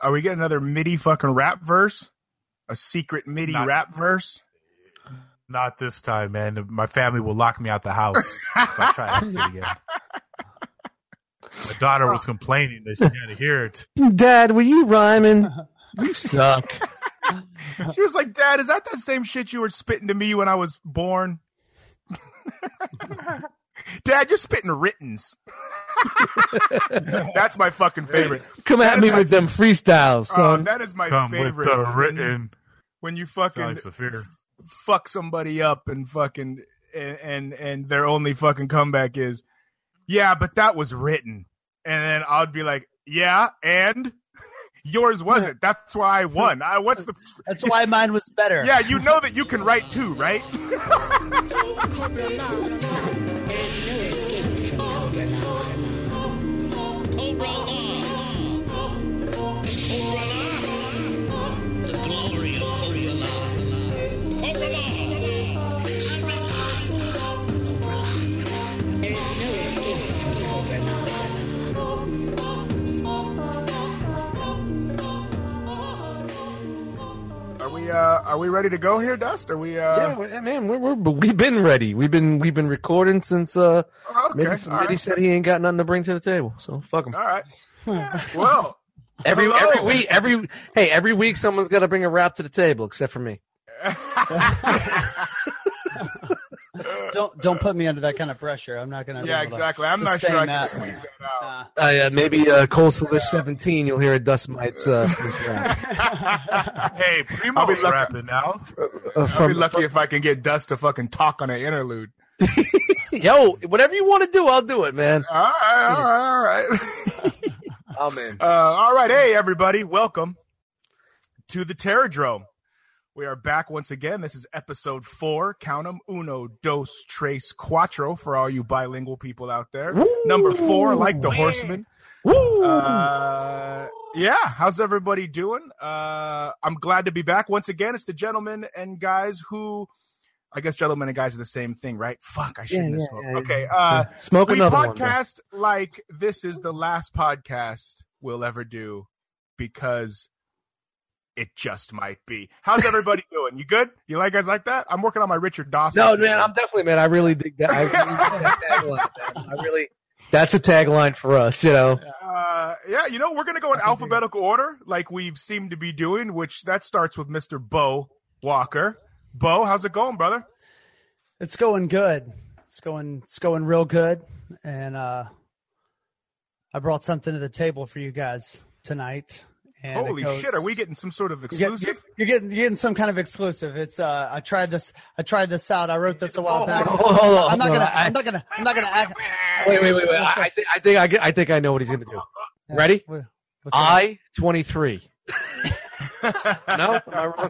Are we getting another MIDI fucking rap verse? A secret MIDI rap verse? Not this time, man. My family will lock me out the house if I try that shit again. My daughter was complaining that she had to hear it. Dad, were you rhyming? You suck. She was like, Dad, is that same shit you were spitting to me when I was born? Dad, you're spitting writtens. That's my fucking favorite. Come at me with them freestyles, son. That is my favorite. With the written. When you fucking fuck somebody up and fucking and their only fucking comeback is, yeah, but that was written. And then I'd be like, yeah, and yours wasn't. That's why I won. That's why mine was better. Yeah, you know that you can write too, right? There's no escape from Cobra Law. Cobra Law. Cobra Law. The glory of Cobra Law. Cobra Law. Cobra Law. Cobra Law. There is no escape from Cobra Law. Are we ready to go here, Dust? Are we? Yeah, man, we've been ready. We've been recording since Mitty said he ain't got nothing to bring to the table. So fuck him. All right. Well, every week someone's got to bring a rap to the table, except for me. Don't put me under that kind of pressure. I'm not gonna. Yeah, exactly. I'm not sure I can squeeze that out. Maybe Cole Salish 17. You'll hear a Dust Mites rap. Hey, Primo's rapping now. I'll be lucky if I can get Dust to fucking talk on an interlude. Yo, whatever you want to do, I'll do it, man. All right. Oh man. All right. Hey, everybody, welcome to the Terradrome. We are back once again. This is episode 4. Count 'em. Uno, dos, tres, cuatro for all you bilingual people out there. Woo! Number 4, like the horseman. Woo! Yeah, how's everybody doing? I'm glad to be back once again. It's the gentlemen and guys who, I guess gentlemen and guys are the same thing, right? Fuck, I shouldn't have smoked. Okay, smoke another one. We podcast like this is the last podcast we'll ever do because it just might be. How's everybody doing? You good? You like guys like that? I'm working on my Richard Dawson. No, man, I'm definitely, man. I really dig that. I really dig that tagline, man. That's a tagline for us, you know. Yeah, you know, we're gonna go in alphabetical order, like we've seemed to be doing, which that starts with Mr. Bo Walker. Bo, how's it going, brother? It's going good. It's going real good, and I brought something to the table for you guys tonight. And holy shit! Are we getting some sort of exclusive? You're getting some kind of exclusive. It's I tried this out. I wrote this a while back. Hold on, I'm not gonna act. Wait. I think I know what he's gonna do. Ready? I-23. No, am I wrong?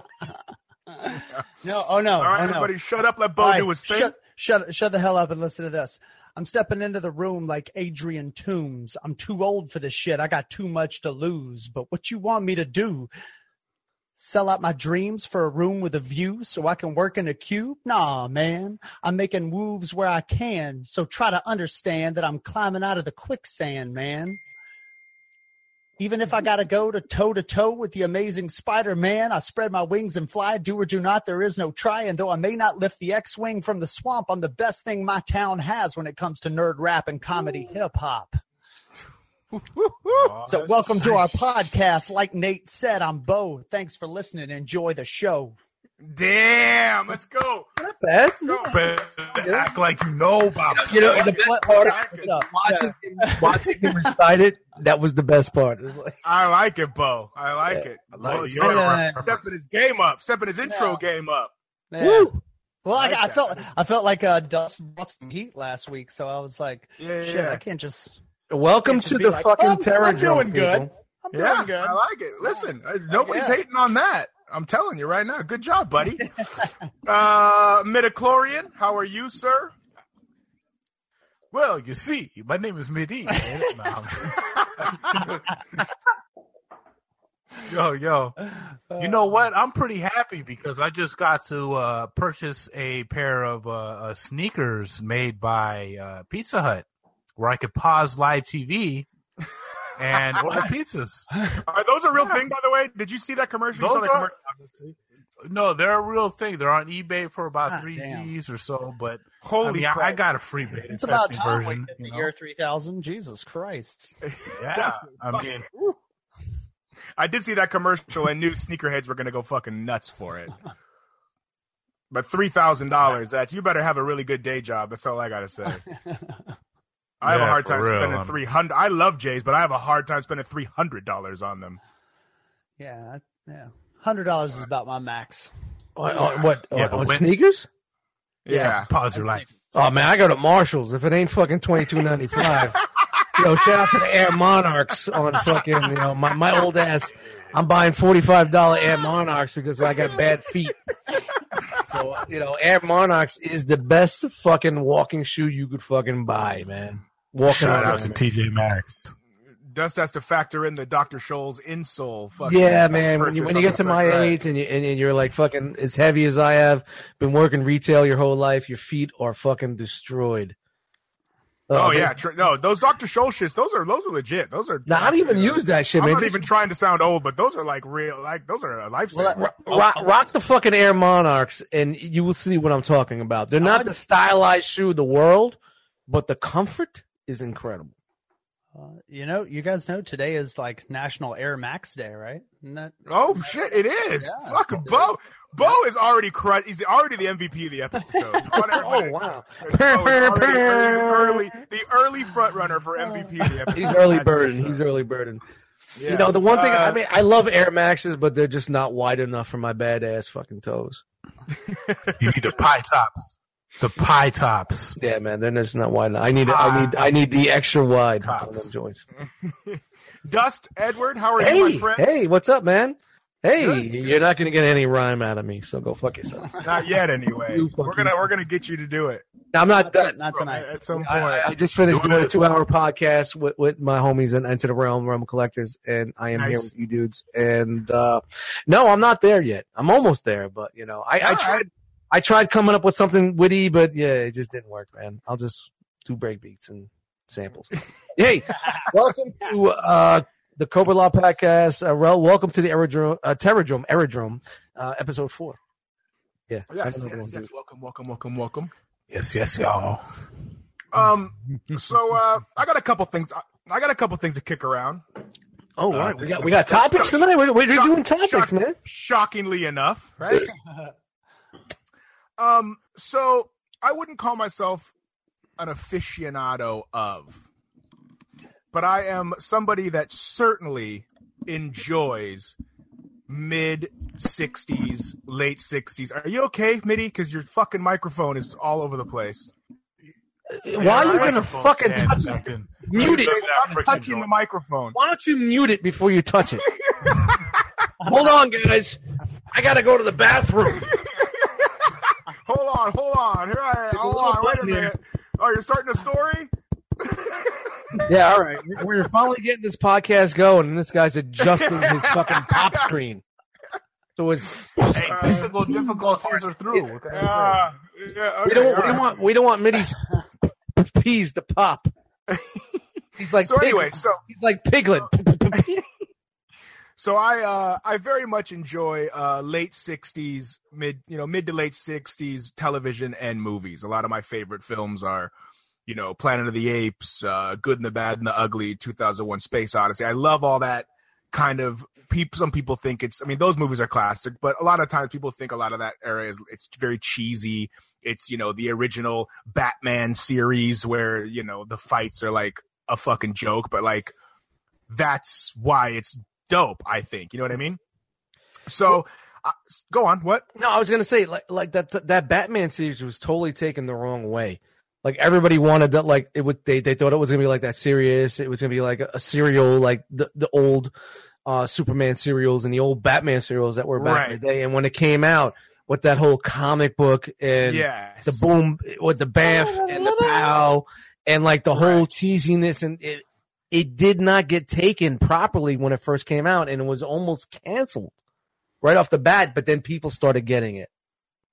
No. Oh no. All right, everybody, shut up. Let Bo do his thing. Shut the hell up and listen to this. I'm stepping into the room like Adrian Toombs. I'm too old for this shit. I got too much to lose. But what you want me to do? Sell out my dreams for a room with a view so I can work in a cube? Nah, man. I'm making moves where I can. So try to understand that I'm climbing out of the quicksand, man. Even if I got to go to toe with the amazing Spider-Man, I spread my wings and fly. Do or do not, there is no try. And though I may not lift the X-Wing from the swamp, I'm the best thing my town has when it comes to nerd rap and comedy hip-hop. So welcome to our podcast. Like Nate said, I'm Bo. Thanks for listening. Enjoy the show. Damn, let's go. Not bad. Let's go. Act like you know, Bob. You know, the best part is watching him recite it. That was the best part. It was like, I like it, Bo. I like it. Stepping his game up. Stepping his intro game up. Yeah. Woo. Well, I felt like Dust brought some heat last week, so I was like, shit, I can't just. Welcome to the fucking Terradrome. I'm doing good. I'm doing good. I like it. Listen, nobody's hating on that. I'm telling you right now. Good job, buddy. Midichlorian, how are you, sir? Well, you see, my name is Midi. Yo. You know what? I'm pretty happy because I just got to purchase a pair of sneakers made by Pizza Hut where I could pause live TV and order pizzas. Are those a real thing, by the way? Did you see that commercial? You saw that commercial? No, they're a real thing. They're on eBay for about $3 G's or so. But holy crap. I got a free beta. It's about time version, we hit the year 3000. Jesus Christ! Yeah, I mean, I did see that commercial and knew sneakerheads were going to go fucking nuts for it. But $3,000, you better have a really good day job. That's all I got to say. I have a hard time spending $300. I love J's, but I have a hard time spending $300 on them. Yeah. $100 is about my max. On sneakers? Yeah. Pause your life. Oh man, I go to Marshalls. If it ain't fucking $22.95. Yo, shout out to the Air Monarchs on fucking, my old ass. I'm buying $45 Air Monarchs because I got bad feet. So, Air Monarchs is the best fucking walking shoe you could fucking buy, man. Shout out to TJ Maxx. Dust has to factor in the Dr. Scholl's insole. Yeah, man. When you get to my age and you're like fucking as heavy as I have, been working retail your whole life, your feet are fucking destroyed. No, those Dr. Scholl shits, those are legit. Those are. Now, I don't even use that shit, man. I'm not even trying to sound old, but those are like real, those are a lifesaver. Rock the fucking Air Monarchs, and you will see what I'm talking about. They're not the stylized shoe of the world, but the comfort is incredible. You guys know today is like National Air Max Day, right? Isn't that? Oh shit, it is. Yeah. Fucking Bo. Bo is already he's already the MVP of the episode. Oh wow! The early front runner for MVP of the episode. He's early birding. Yes. The one thing I love Air Maxes, but they're just not wide enough for my badass fucking toes. You need the pie tops. The pie tops. Yeah, man, they're just not wide enough. I need the extra wide on them joints. Dust, Edward, how are you, my friend? Hey, what's up, man? Hey, Good. You're not gonna get any rhyme out of me, so go fuck yourself. Not yet, anyway. We're gonna get you to do it. I'm not done. Not tonight. At some point. I just finished doing a 2-hour podcast with my homies and Enter the Realm Collectors, and I am here with you dudes. And no, I'm not there yet. I'm almost there, but I tried coming up with something witty, but yeah, it just didn't work, man. I'll just do breakbeats and samples. Hey, welcome to the Cobra Law Podcast. Welcome to the Aerodrome, episode 4. Yeah. Yes. Welcome. Yes, y'all. So I got a couple things. To kick around. Oh, right. We got topics tonight. We're doing topics, man. Shockingly enough, right? So I wouldn't call myself an aficionado of, but I am somebody that certainly enjoys mid-60s, late 60s. Are you okay, Mitty? Because your fucking microphone is all over the place. Why are you going to fucking touch it? Mute it. I'm touching the microphone. Why don't you mute it before you touch it? Hold on, guys. I got to go to the bathroom. Hold on. Here I am. Hold on. Wait a minute. Oh, you're starting a story? Yeah, all right. We're finally getting this podcast going, and this guy's adjusting his fucking pop screen. So it's technical difficulties are through. We don't want Mitty's peas to pop. He's like he's like Piglet. So I very much enjoy late 60s, mid to late 60s television and movies. A lot of my favorite films are, Planet of the Apes, Good and the Bad and the Ugly, 2001 Space Odyssey. I love all that kind of some people think those movies are classic, but a lot of times people think a lot of that era it's very cheesy. It's, the original Batman series where, the fights are like a fucking joke, but like that's why it's dope, I think. You know what I mean? So go on. What? No, I was going to say like that Batman series was totally taken the wrong way. Like everybody wanted that, like it was, they thought it was going to be like that serious. It was going to be like a serial, like the old Superman serials and the old Batman serials that were back in the day. And when it came out with that whole comic book and the boom with the Bamf and the pow and like the whole cheesiness, and it did not get taken properly when it first came out, and it was almost canceled right off the bat. But then people started getting it.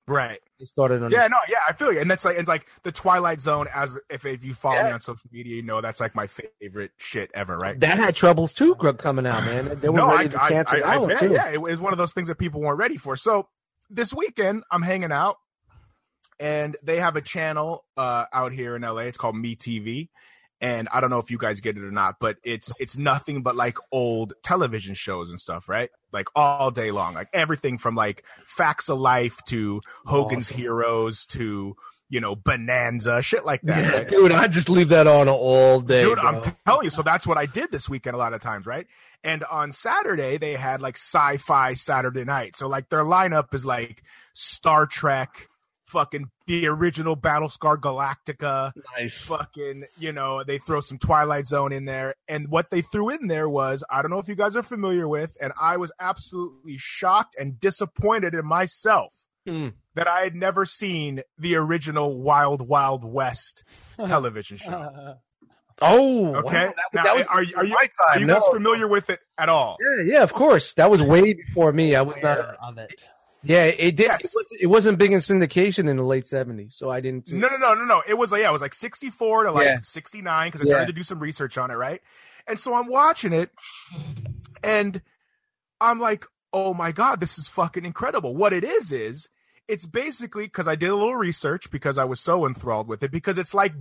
Right. They started on. Yeah, no, yeah, I feel you. And that's like, it's like the Twilight Zone. As if you follow me on social media, you know that's like my favorite shit ever. Right. That had troubles too coming out, man. They were ready to cancel that one too. Yeah, it was one of those things that people weren't ready for. So this weekend, I'm hanging out, and they have a channel out here in LA. It's called MeTV. And I don't know if you guys get it or not, but it's nothing but like old television shows and stuff, right? Like all day long, like everything from like Facts of Life to Hogan's Heroes to, you know, Bonanza, shit like that. Yeah, right? dude, I just leave that on all day. Dude, bro. I'm telling you. So that's what I did this weekend a lot of times, right? And on Saturday, they had like Sci-Fi Saturday Night. So like their lineup is like Star Trek, fucking the original Battlestar Galactica. Nice. Fucking, you know, they throw some Twilight Zone in there. And what they threw in there was, I don't know if you guys are familiar with, and I was absolutely shocked and disappointed in myself that I had never seen the original Wild Wild West television show. Oh, Okay. wow. Now, That was are you my time. guys No. familiar with it at all? Yeah, of course. That was way before me. I was not. of it. Yeah, it did. Yes. It wasn't big in syndication in the late '70s, so I didn't. See No. It was like 64 to like Yeah. 69 because I started to do some research on it, right? And so I'm watching it, and I'm like, oh my god, this is fucking incredible. What it is it's basically, because I did a little research because I was so enthralled with it, because it's like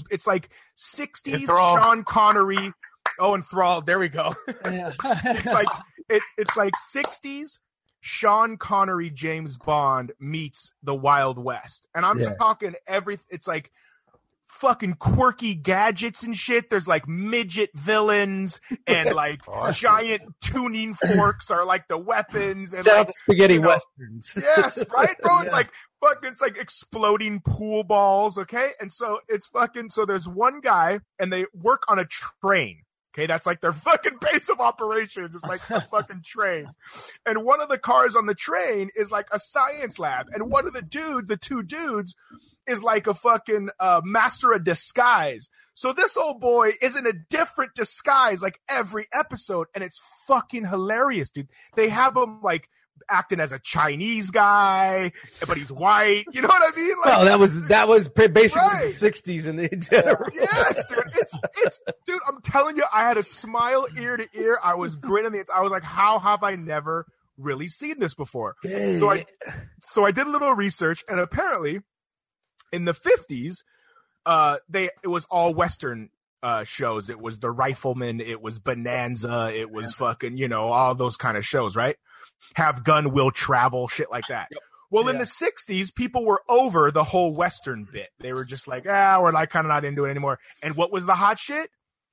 60s Enthralled. Sean Connery. Oh, enthralled. There we go. Yeah. it's like 60s Sean Connery James Bond meets the Wild West. And I'm talking it's like fucking quirky gadgets and shit. There's like midget villains and like giant tuning forks are like the weapons and Shout out like to spaghetti you know, westerns. yes, right, bro. It's Yeah. like fucking, it's like exploding pool balls. Okay. And so it's fucking, so there's one guy and they work on a train. Okay, that's like their fucking base of operations. It's like a fucking train. And one of the cars on the train is like a science lab. And one of the two dudes, is like a fucking master of disguise. So this old boy is in a different disguise like every episode. And it's fucking hilarious, dude. They have him like acting as a Chinese guy, but he's white. You know what I mean? Like, Well, that was basically Right. the '60s in general. yes, dude. It's dude, I'm telling you, I had a smile ear to ear. I was grinning. I was like, how have I never really seen this before? So I did a little research, and apparently in the 50s, it was all Western shows. It was The Rifleman, it was Bonanza, it was fucking, you know, all those kind of shows, right? Have Gun Will Travel, shit like that. Yep. Well, in the 60s, people were over the whole Western bit. They were just like, we're like kind of not into it anymore. And what was the hot shit?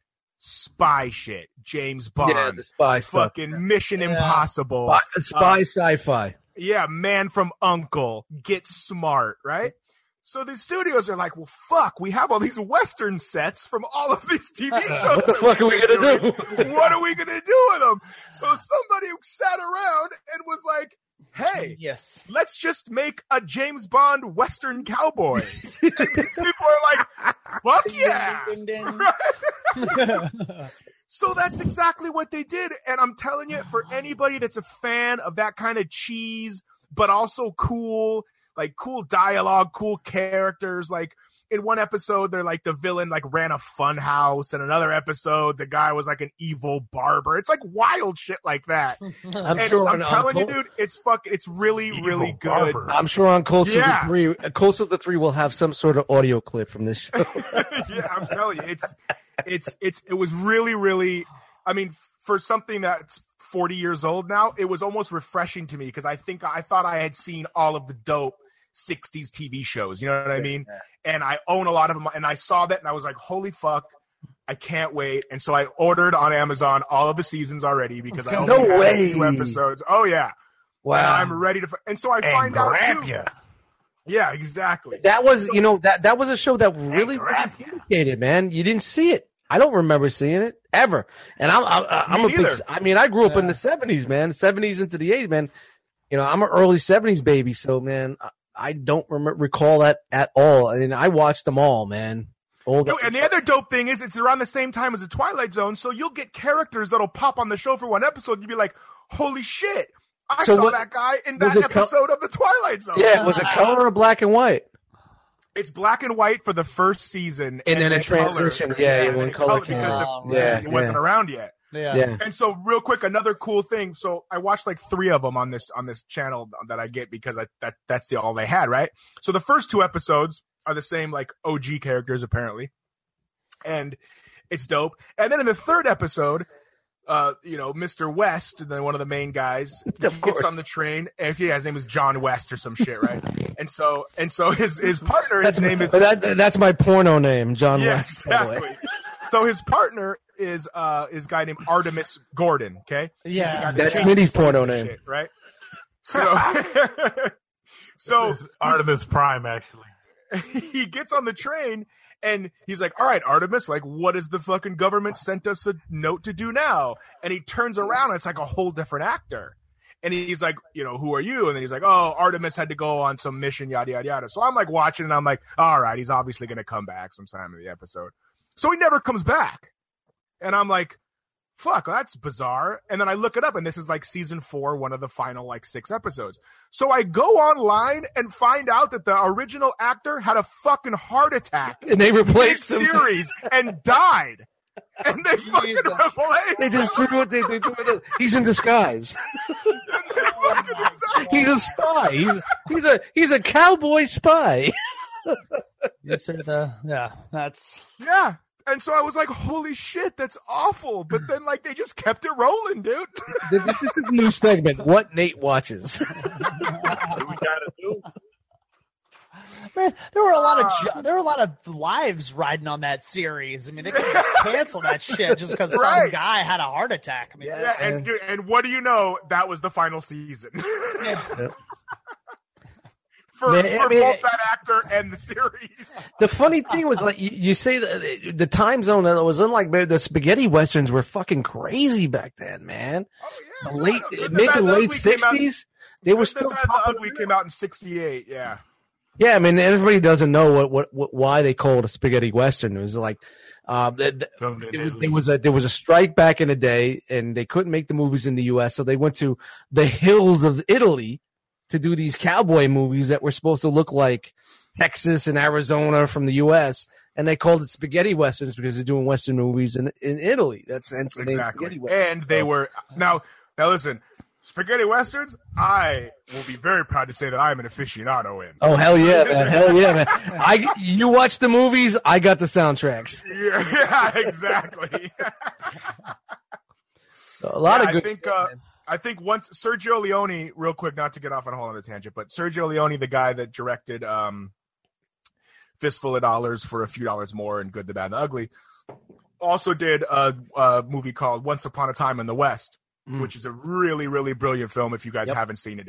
Spy shit. James Bond. Yeah, the spy stuff. Fucking Mission Impossible. Spy sci-fi. Yeah, Man from U.N.C.L.E. Get Smart, right? So the studios are like, well, fuck, we have all these Western sets from all of these TV shows. What the fuck are we going to do? What are we going to do with them? So somebody sat around and was like, hey, Yes. let's just make a James Bond Western cowboy. And these people are like, fuck yeah. Ding, ding, ding. Right? So that's exactly what they did. And I'm telling you, for anybody that's a fan of that kind of cheese, but also cool, like cool dialogue, cool characters, like in one episode, they're like the villain like ran a fun house. And another episode, the guy was like an evil barber. It's like wild shit like that. I'm And sure I'm telling you, dude, it's really, really good. barber. I'm sure on Close Yeah. to the 3, Close to the 3 will have some sort of audio clip from this show. Yeah, I'm telling you, it was really, really, I mean, for something that's 40 years old now, it was almost refreshing to me because I thought I had seen all of the dope 60s TV shows, you know what I mean? And I own a lot of them, and I saw that and I was like, holy fuck, I can't wait. And so I ordered on Amazon all of the seasons already because I only No had way. 2 episodes. Oh yeah. Wow. And I'm ready to, and so I And find out grab too. ya. Yeah, exactly. That was, you know, that was a show that really was syndicated, man. You didn't see it. I don't remember seeing it ever. And I'm Me a big, neither. I mean, I grew up in the 70s, man, 70s into the 80s, man. You know, I'm an early 70s baby. So, man, I don't recall that at all. I mean, I watched them all, man. Dude, and the other dope thing is it's around the same time as the Twilight Zone, so you'll get characters that'll pop on the show for one episode. You'll be like, holy shit, I So saw what- that guy in was that it co- episode of The Twilight Zone. Yeah, was it color or black and white? It's black and white for the first season, And then a color- transition, yeah, and when then color because came out. it wasn't around yet. Yeah. And so, real quick, another cool thing. So, I watched like 3 of them on this channel that I get because that's all they had, right? So, the first 2 episodes are the same like OG characters apparently, and it's dope. And then in the 3rd episode, Mr. West, then one of the main guys, he gets on the train. And his name is John West or some shit, right? and so his partner, his name is that's my porno name, John yeah, West. by the way. exactly. So his partner is a guy named Artemis Gordon. Okay, Yeah. That's changes Smitty's voice porno and name. shit, right? So This is Artemis Prime, actually. he gets on the train and he's like, all right, Artemis, like, what is the fucking government sent us a note to do now? And he turns around and it's like a whole different actor. And he's like, who are you? And then he's like, oh, Artemis had to go on some mission, yada, yada, yada. So I'm like watching and I'm like, all right, he's obviously going to come back sometime in the episode. So he never comes back. And I'm like, fuck, that's bizarre. And then I look it up and this is like season 4, one of the final like 6 episodes. So I go online and find out that the original actor had a fucking heart attack And they replaced him. series and died. And they fucking Jesus. replaced They just threw it. They threw it. He's in disguise. He's a spy. He's a cowboy spy. Yes, sir. That's Yeah. And so I was like, holy shit, that's awful. But then, like, they just kept it rolling, dude. This is a new segment. What Nate watches. What we gotta do? man. There were a lot of lives riding on that series. I mean, they could cancel that shit just because some Right. guy had a heart attack. I mean, Yeah, and what do you know? That was the final season. For Man, I mean, both that actor and the series. The funny thing was, like, you say the time zone that was unlike the spaghetti westerns were fucking crazy back then, man. Oh, yeah. The late Good, mid Bad, to the late Ugly came out- '60s, they were Good, still Bad, the popping. Ugly came out in '68. Yeah. Yeah, I mean, everybody doesn't know what why they call it a spaghetti western. It was like Filmed in Italy. there was a strike back in the day, and they couldn't make the movies in the U.S., so they went to the hills of Italy to do these cowboy movies that were supposed to look like Texas and Arizona from the U.S., and they called it spaghetti westerns because they're doing western movies in Italy. That's hence the name Exactly. spaghetti westerns. And they were now listen, spaghetti westerns, I will be very proud to say that I'm an aficionado in. Oh hell yeah, man! Hell yeah, man! You watch the movies, I got the soundtracks. Yeah, exactly. So a lot of good. I think once Sergio Leone, real quick, not to get off on a whole other tangent, but Sergio Leone, the guy that directed Fistful of Dollars for a Few Dollars More and Good, the Bad, and the Ugly, also did a movie called Once Upon a Time in the West, which is a really, really brilliant film. If you guys haven't seen it,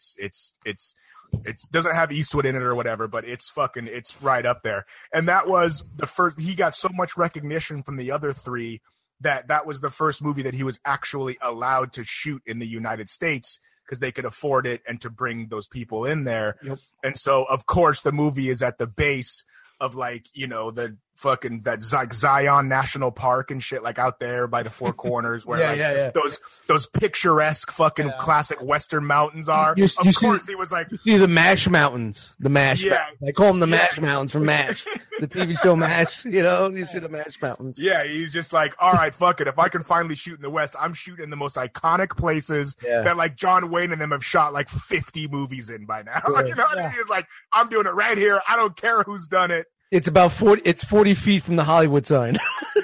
it doesn't have Eastwood in it or whatever, but it's right up there. And that was the first. He got so much recognition from the other 3 that was the first movie that he was actually allowed to shoot in the United States because they could afford it and to bring those people in there. Yep. And so, of course, the movie is at the base of the fucking like Zion National Park and shit, like out there by the Four Corners where those picturesque fucking classic Western mountains are. You Of course, he was like, You see the MASH Mountains. The MASH Yeah. Mountains. I call them the MASH Mountains from MASH. The TV show MASH, you see the MASH Mountains. yeah, he's just like, all right, fuck it. If I can finally shoot in the West, I'm shooting in the most iconic places that like John Wayne and them have shot like 50 movies in by now. You know what I mean? He's like, I'm doing it right here. I don't care who's done it. It's about 40 feet from the Hollywood sign.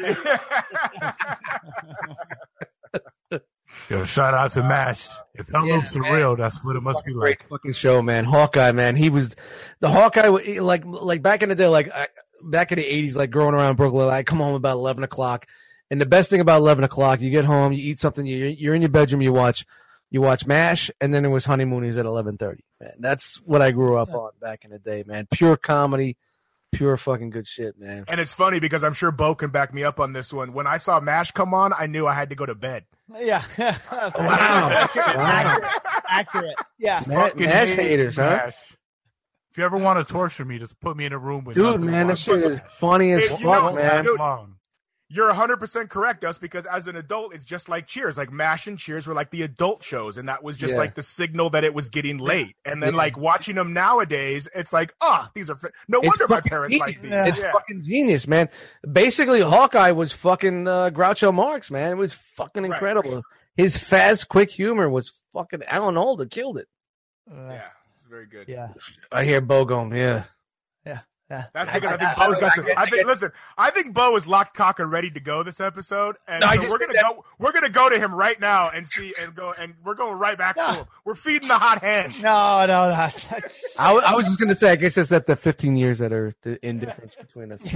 Yo, shout out to MASH. If Hell Loops are real, that's what it must be Great like. fucking show, man. Hawkeye, man. He was the Hawkeye, like back in the day, back in the 80s, like growing around Brooklyn, I come home about 11 o'clock. And the best thing about 11 o'clock, you get home, you eat something, you're in your bedroom, you watch MASH, and then it was Honeymoonies at 11:30. Man, that's what I grew up on back in the day, man. Pure comedy. Pure fucking good shit, man. And it's funny because I'm sure Bo can back me up on this one. When I saw MASH come on, I knew I had to go to bed. yeah. Wow. Accurate. Yeah. Fucking MASH hate haters, huh? MASH. If you ever want to torture me, just put me in a room with Dude, nothing man, on. this shit is funny as If you fuck, know- man. dude, Long. You're 100% correct, us, because as an adult, it's just like Cheers. Like MASH and Cheers were like the adult shows, and that was just like the signal that it was getting late. And then like watching them nowadays, it's like, these are no wonder my parents like these. It's fucking genius, man. Basically, Hawkeye was fucking Groucho Marx, man. It was fucking incredible. Right. His fast, quick humor was fucking Alan Alda killed it. Yeah, it's very good. Yeah, I hear Bo going, yeah. That's because I think Bo's got some. Listen, I think Bo is locked, cock, and ready to go this episode, and so we're gonna go to him right now and see and go, and we're going right back to him. We're feeding the hot hand. No. I was just gonna say, I guess it's at the 15 years that are the indifference between us.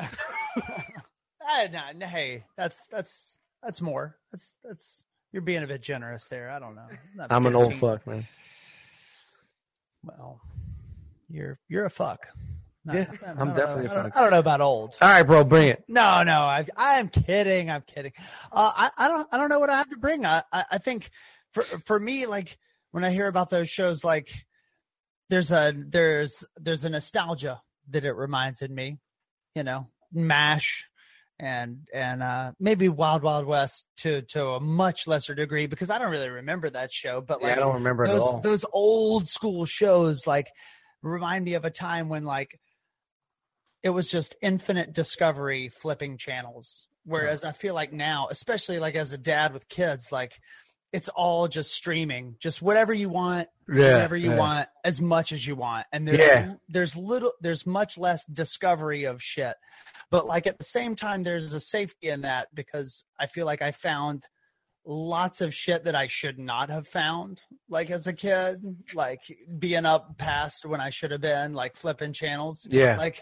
Hey, that's more. That's you're being a bit generous there. I don't know. I'm an old fuck, man. Well, you're a fuck. Yeah, I'm definitely a fuck. I don't know about old. All right, bro, bring it. No, I'm kidding. I'm kidding. I don't know what I have to bring. I think for me, like when I hear about those shows, like there's a nostalgia that it reminds me, MASH and maybe Wild Wild West to a much lesser degree, because I don't really remember that show. But like, I don't remember it at all. Those old school shows like remind me of a time when like it was just infinite discovery flipping channels. Whereas I feel like now, especially like as a dad with kids, like it's all just streaming, just whatever you want, whenever you want, as much as you want. And there's much less discovery of shit. But like at the same time, there's a safety in that, because I feel like I found lots of shit that I should not have found, like as a kid, like being up past when I should have been, like flipping channels. Like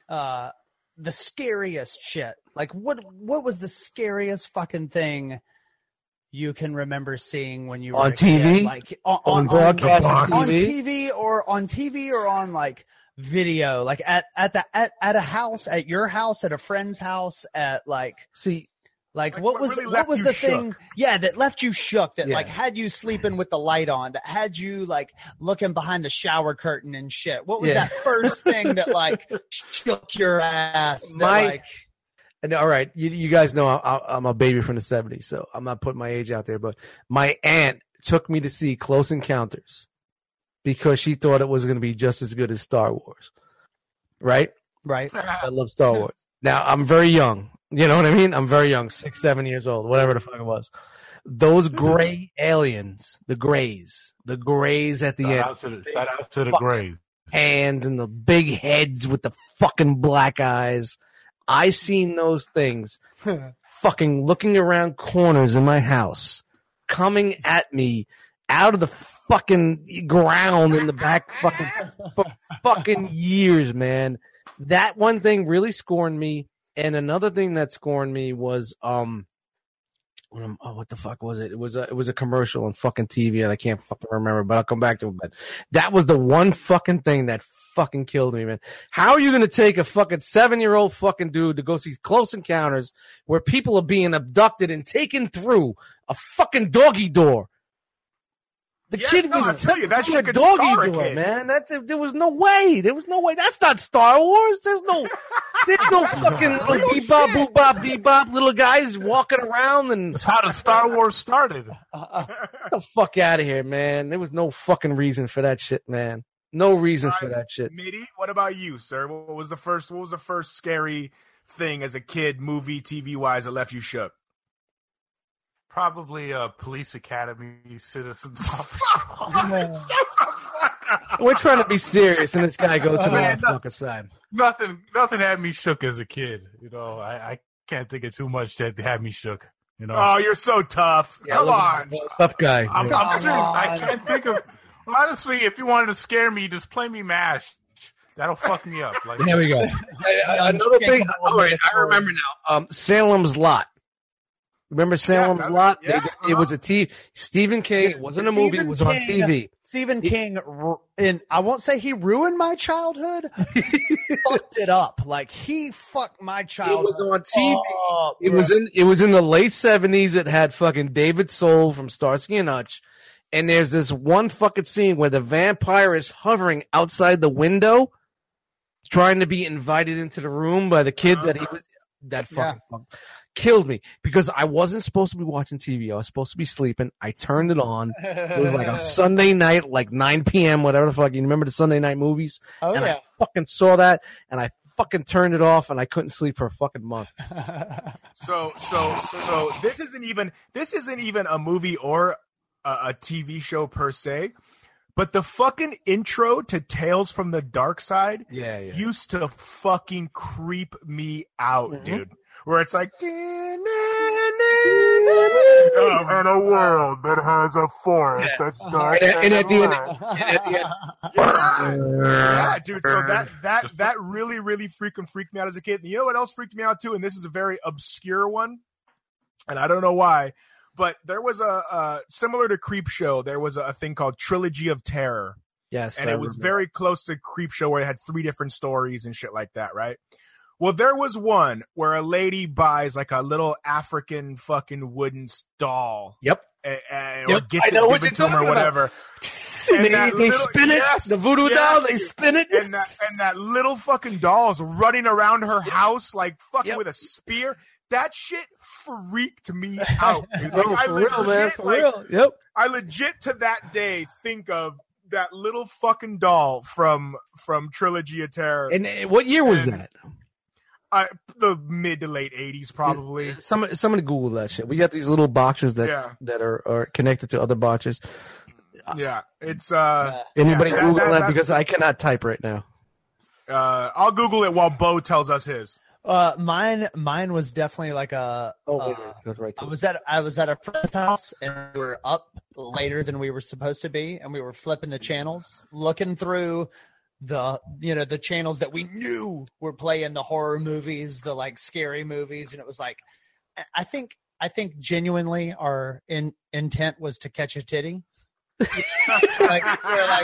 the scariest shit. Like what was the scariest fucking thing you can remember seeing when you were on TV? Kid? Like on broadcast TV or on like video, like at a house, at your house, at a friend's house, at like what was the thing that left you shook, that like had you sleeping with the light on, that had you like looking behind the shower curtain and shit? What was that first thing that like shook your ass? And all right, you guys know I'm a baby from the 70s, so I'm not putting my age out there, but my aunt took me to see Close Encounters because she thought it was going to be just as good as Star Wars. Right. I love Star Wars. Now I'm very young. You know what I mean? I'm very young, 6, 7 years old, whatever the fuck it was. Those gray aliens, the grays at the end. Shout out to the grays. Hands and the big heads with the fucking black eyes. I seen those things fucking looking around corners in my house, coming at me out of the fucking ground in the back for fucking years, man. That one thing really scorned me. And another thing that scorned me was what the fuck was it? It was a commercial on fucking TV, and I can't fucking remember, but I'll come back to it. But that was the one fucking thing that fucking killed me, man. How are you gonna take a fucking 7-year-old fucking dude to go see Close Encounters where people are being abducted and taken through a fucking doggy door? The kid was taking a doggy door, man. There was no way. That's not Star Wars. There's no fucking little bebop, boop-bop, bebop little guys walking around. And that's how the Star Wars started. Get the fuck out of here, man. There was no fucking reason for that shit, man. No reason for that shit. Mitty, what about you, sir? What was the first scary thing as a kid, movie, TV wise, that left you shook? Probably Police Academy, Citizens. We're trying to be serious, and this guy goes to the fucking side. Nothing had me shook as a kid. I can't think of too much that had me shook. Oh, you're so tough. Come on, tough guy. I'm serious. I can't think of. Honestly, if you wanted to scare me, just play me MASH. That'll fuck me up. Like, there we go. Another thing. All right, I remember now. Salem's Lot. Remember Salem's Lot? Yeah, it was a TV. Stephen King. It wasn't a movie. It was on TV. Stephen King, and I won't say he ruined my childhood. He fucked it up. Like he fucked my childhood. It was on TV. It was in the late 70s. It had fucking David Soul from Starsky and Hutch. And there's this one fucking scene where the vampire is hovering outside the window, trying to be invited into the room by the kid that he was. that fucking killed me because I wasn't supposed to be watching TV. I was supposed to be sleeping. I turned it on. It was like a Sunday night, like 9 p.m., whatever the fuck. You remember the Sunday night movies? Oh, and yeah. I fucking saw that, and I fucking turned it off, and I couldn't sleep for a fucking month. So this isn't even a movie or a TV show per se, but the fucking intro to Tales from the Dark Side used to fucking creep me out, dude. Where it's like, in a world that has a forest that's dark and at the end, yeah, dude. So that really, really freaking freaked me out as a kid. And you know what else freaked me out too? And this is a very obscure one, and I don't know why, but there was a similar to Creepshow. There was a thing called Trilogy of Terror. Yes, and it was very close to Creepshow, where it had 3 different stories and shit like that, right? Well, there was one where a lady buys like a little African fucking wooden doll. Yep. Or gets it given to him or whatever. They spin it. The voodoo doll, they spin it. And that little fucking doll's running around her house like fucking with a spear. That shit freaked me out, dude. Like, for real, man. For real. Yep. I legit to that day think of that little fucking doll from Trilogy of Terror. And what year was that? The mid to late 80s, probably. Somebody Google that shit. We got these little boxes that are connected to other boxes. Yeah, it's anybody Google that because I cannot type right now. I'll Google it while Bo tells us his. Mine was definitely like a. Goes right to I was at a friend's house and we were up later than we were supposed to be, and we were flipping the channels, looking through the channels that we knew were playing the horror movies, the like scary movies, and it was like, I think genuinely our intent was to catch a titty. Like we're like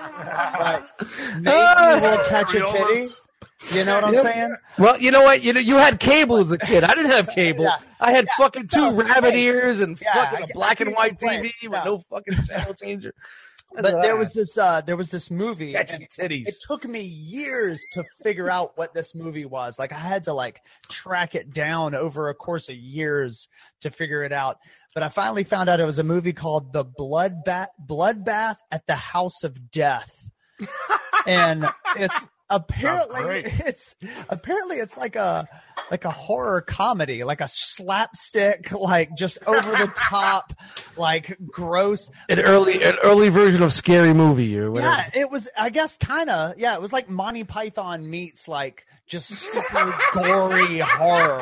maybe we'll catch a titty. You know what I'm saying? Well, you know what? You had cable as a kid. I didn't have cable. I had fucking 2 rabbit ears and fucking a black and white TV with no fucking channel changer. But there was this movie. Catching titties. It took me years to figure out what this movie was. Like I had to like track it down over a course of years to figure it out. But I finally found out it was a movie called The Bloodbath at the House of Death, and it's. Apparently it's like a horror comedy, like a slapstick, like just over the top, like gross. An early version of Scary Movie or whatever. Yeah, it was, I guess, kind of. Yeah, it was like Monty Python meets like just super gory horror.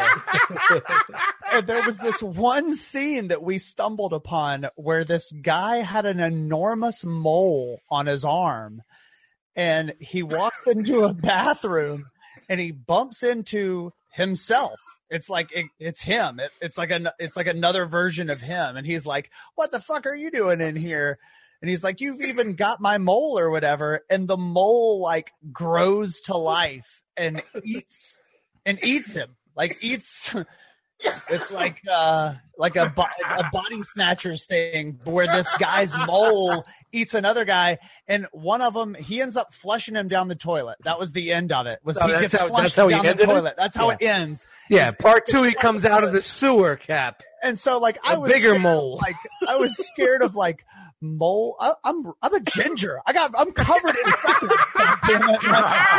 And there was this one scene that we stumbled upon where this guy had an enormous mole on his arm. And he walks into a bathroom and he bumps into himself. It's like it's him. It's like another version of him. And he's like, "What the fuck are you doing in here?" And he's like, "You've even got my mole or whatever." And the mole like grows to life and eats him. Like eats. It's like a body snatchers thing where this guy's mole eats another guy, and one of them, he ends up flushing him down the toilet. That was the end of it. Gets flushed down the toilet. That's how it ends. Yeah, part 2, he comes out of the sewer, Cap. And so like I was bigger scared, mole. Like I was scared of like mole. I'm a ginger. I'm covered in freckles. God damn it!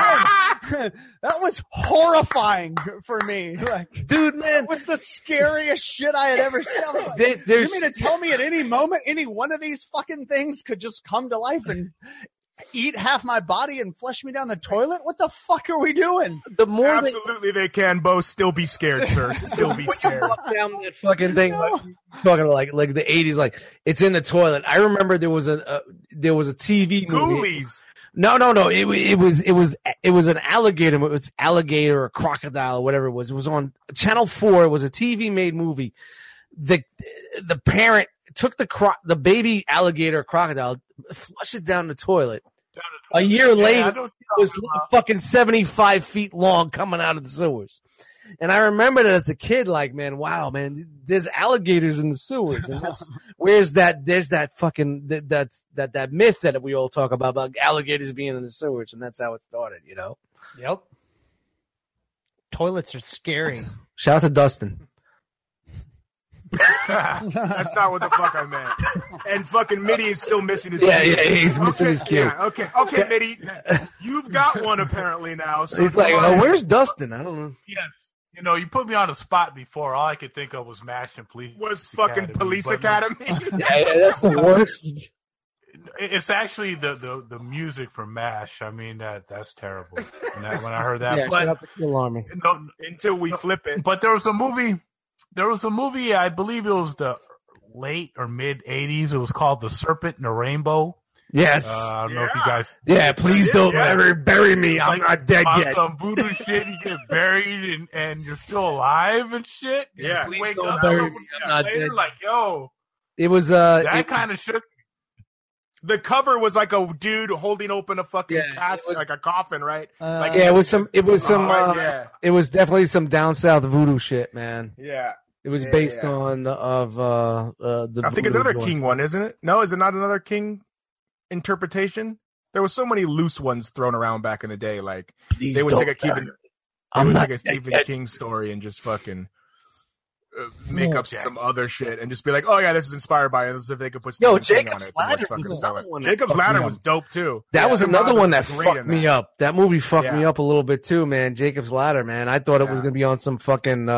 That was horrifying for me. Like, dude, man, that was the scariest shit I had ever seen. I was like, you mean to tell me at any moment any one of these fucking things could just come to life and eat half my body and flush me down the toilet? What the fuck are we doing? Absolutely, they can both still be scared, sir. Still be scared. Down that fucking thing, talking like the 80s, like it's in the toilet. I remember there was a TV movie. Ghoulies. No. It was an alligator. It was alligator or crocodile or whatever it was. It was on Channel 4. It was a TV made movie. The parent took the baby alligator or crocodile, flushed it down the toilet. A year later, it was fucking 75 feet long coming out of the sewers. And I remember that as a kid, like, man, wow, man, there's alligators in the sewers. And there's that myth that we all talk about alligators being in the sewers. And that's how it started, you know? Yep. toilets are scary. Shout out to Dustin. That's not what the fuck I meant. And fucking Mitty is still missing his Yeah, cue. yeah, he's missing Okay, his cue. yeah, okay, Mitty. You've got one apparently now. So He's like, come oh, on. where's Dustin? I don't know. Yes. You know, you put me on the spot before. All I could think of was MASH and Police. was fucking Academy, Police but Academy? Yeah, that's the worst. It's actually the music from MASH. I mean, that's terrible. When I heard that, Yeah, but shout out to Kill Army. no, Until we flip it. but there was a movie. I believe it was the late or mid '80s. It was called The Serpent and the Rainbow. Yes. I don't know if you Yeah. guys. Yeah, please don't Yeah. bury me. I'm not dead on yet. some voodoo shit, you get buried and you're still alive and shit. Yeah. You Please wake don't up bury a me. couple I'm not later, dead. like, yo, It was that kind of shook. The cover was like a dude holding open a fucking Yeah, casket, it was- like a coffin, right? Like, yeah, it was some yeah. it was definitely some down south voodoo shit, man. Yeah. It was Yeah, based yeah. on the I think it's voodoo another joint. King one, isn't it? No, is it not another King interpretation? There was so many loose ones thrown around back in the day. Like Please they would don't take a Stephen, bury me. I'm not take a dead Stephen yet. King story and just fucking make up Jack. some other shit and just be like, oh yeah, this is inspired by it. As if they could put Yo, Stephen King on Jacob's it. Ladder Fucking was sell another it. one that Jacob's fucked me Ladder up. was dope too. That was Tim another Robbins one that was great in fucked me up. That movie fucked me Yeah. up a little bit too, man. Jacob's Ladder, man. I thought it was Yeah. gonna be on some fucking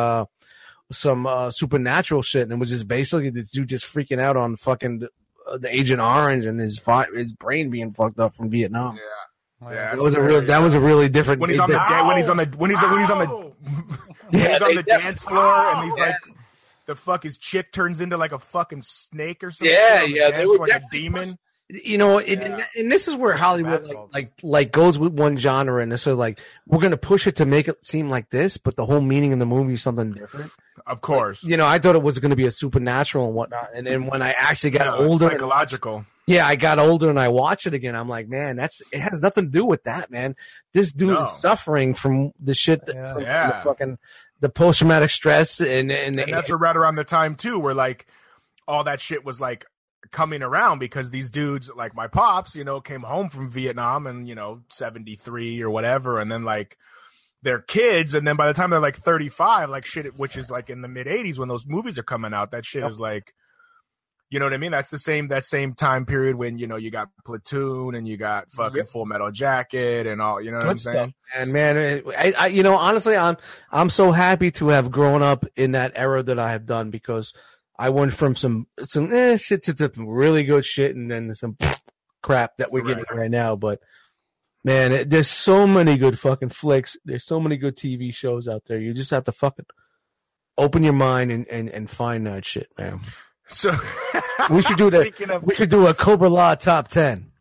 supernatural shit, and it was just basically this dude just freaking out on fucking the Agent Orange and his brain being fucked up from Vietnam. Yeah. Wow. Yeah, That was a really different. when he's on the when he's on the when he's on the Ow! when he's on they the def- dance floor and he's Yeah. like the fuck his chick turns into like a fucking snake or something. Yeah, on the yeah, dance they floor, were like a definitely demon. You know, Yeah. and this is where Hollywood Bath salts. like goes with one genre, and so like we're gonna push it to make it seem like this, but the whole meaning of the movie is something different. Of course. You know, I thought it was gonna be a supernatural and whatnot, and then when I actually got Yeah, older, and psychological. yeah, I got older and I watched it again. I'm like, man, it has nothing to do with that, man. This dude No. is suffering from the shit that Yeah. from Yeah. the fucking the post traumatic stress and And that's right around the time too where like all that shit was like coming around because these dudes like my pops, you know, came home from Vietnam and, you know, 73 or whatever, and then like their kids, and then by the time they're like 35, like shit, which is like in the mid 80s when those movies are coming out, that shit is like, you know what I mean? That's that same time period when, you know, you got Platoon and you got fucking Yep. Full Metal Jacket and all, you know what I'm Good saying? stuff. And man, I you know, honestly, I'm so happy to have grown up in that era that I have done, because I went from some shit to some really good shit, and then some crap that we're getting right now. But man, there's so many good fucking flicks. There's so many good TV shows out there. You just have to fucking open your mind and find that shit, man. So We should do that. Speaking of- We should do a Cobra Law top 10.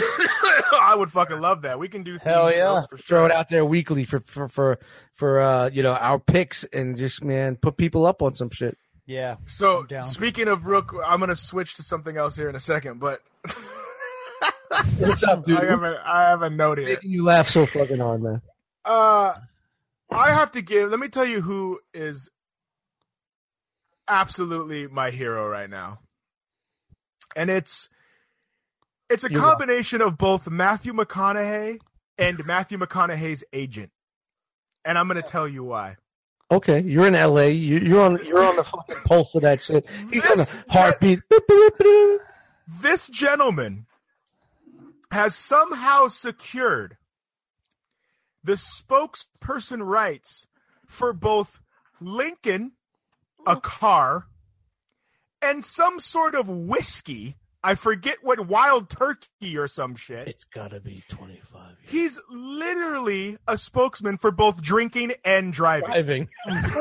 I would fucking love that. We can do Hell theme yeah. shows for sure. Throw it out there weekly for you know, our picks, and just, man, put people up on some shit. Yeah. So I'm down. speaking of Rook, I'm gonna switch to something else here in a second, but What's up, dude? I have a note here. Making you laugh so fucking hard, man. I have to give. Let me tell you who is absolutely my hero right now, and it's a You're combination of both Matthew McConaughey and Matthew McConaughey's agent, and I'm gonna tell you why. Okay, you're in LA. You're on the fucking pulse of that shit. He's on This- the heartbeat. This gentleman has somehow secured the spokesperson rights for both Lincoln, a car, and some sort of whiskey. I forget what, Wild Turkey or some shit. It's gotta be 25 years. He's literally a spokesman for both drinking and driving. Driving.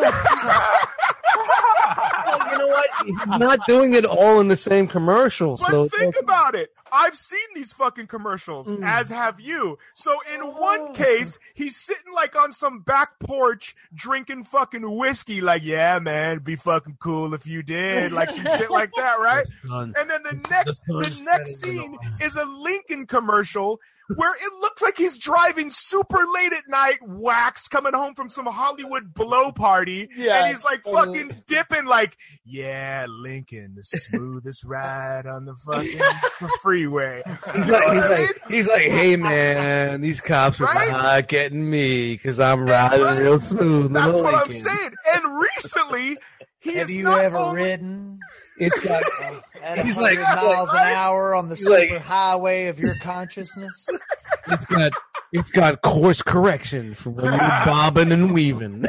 Well, you know what? He's not doing it all in the same commercial. But So think about it. I've seen these fucking commercials, as have you. So in one case, he's sitting like on some back porch drinking fucking whiskey, like, yeah, man, it'd be fucking cool if you did, like some shit like that, right? And then the next scene is a Lincoln commercial where it looks like he's driving super late at night, waxed, coming home from some Hollywood blow party, Yeah, and he's like totally. fucking dipping, like, yeah, Lincoln, the smoothest ride on the fucking freeway. He's like, hey man, these cops are Right? not getting me because I'm riding real smooth. That's what I'm saying. And recently, he Have is you not ever only- ridden It's got. at He's 100 like- miles an right? hour on the He's like- super highway of your consciousness? It's got course correction for when you're bobbing and weaving.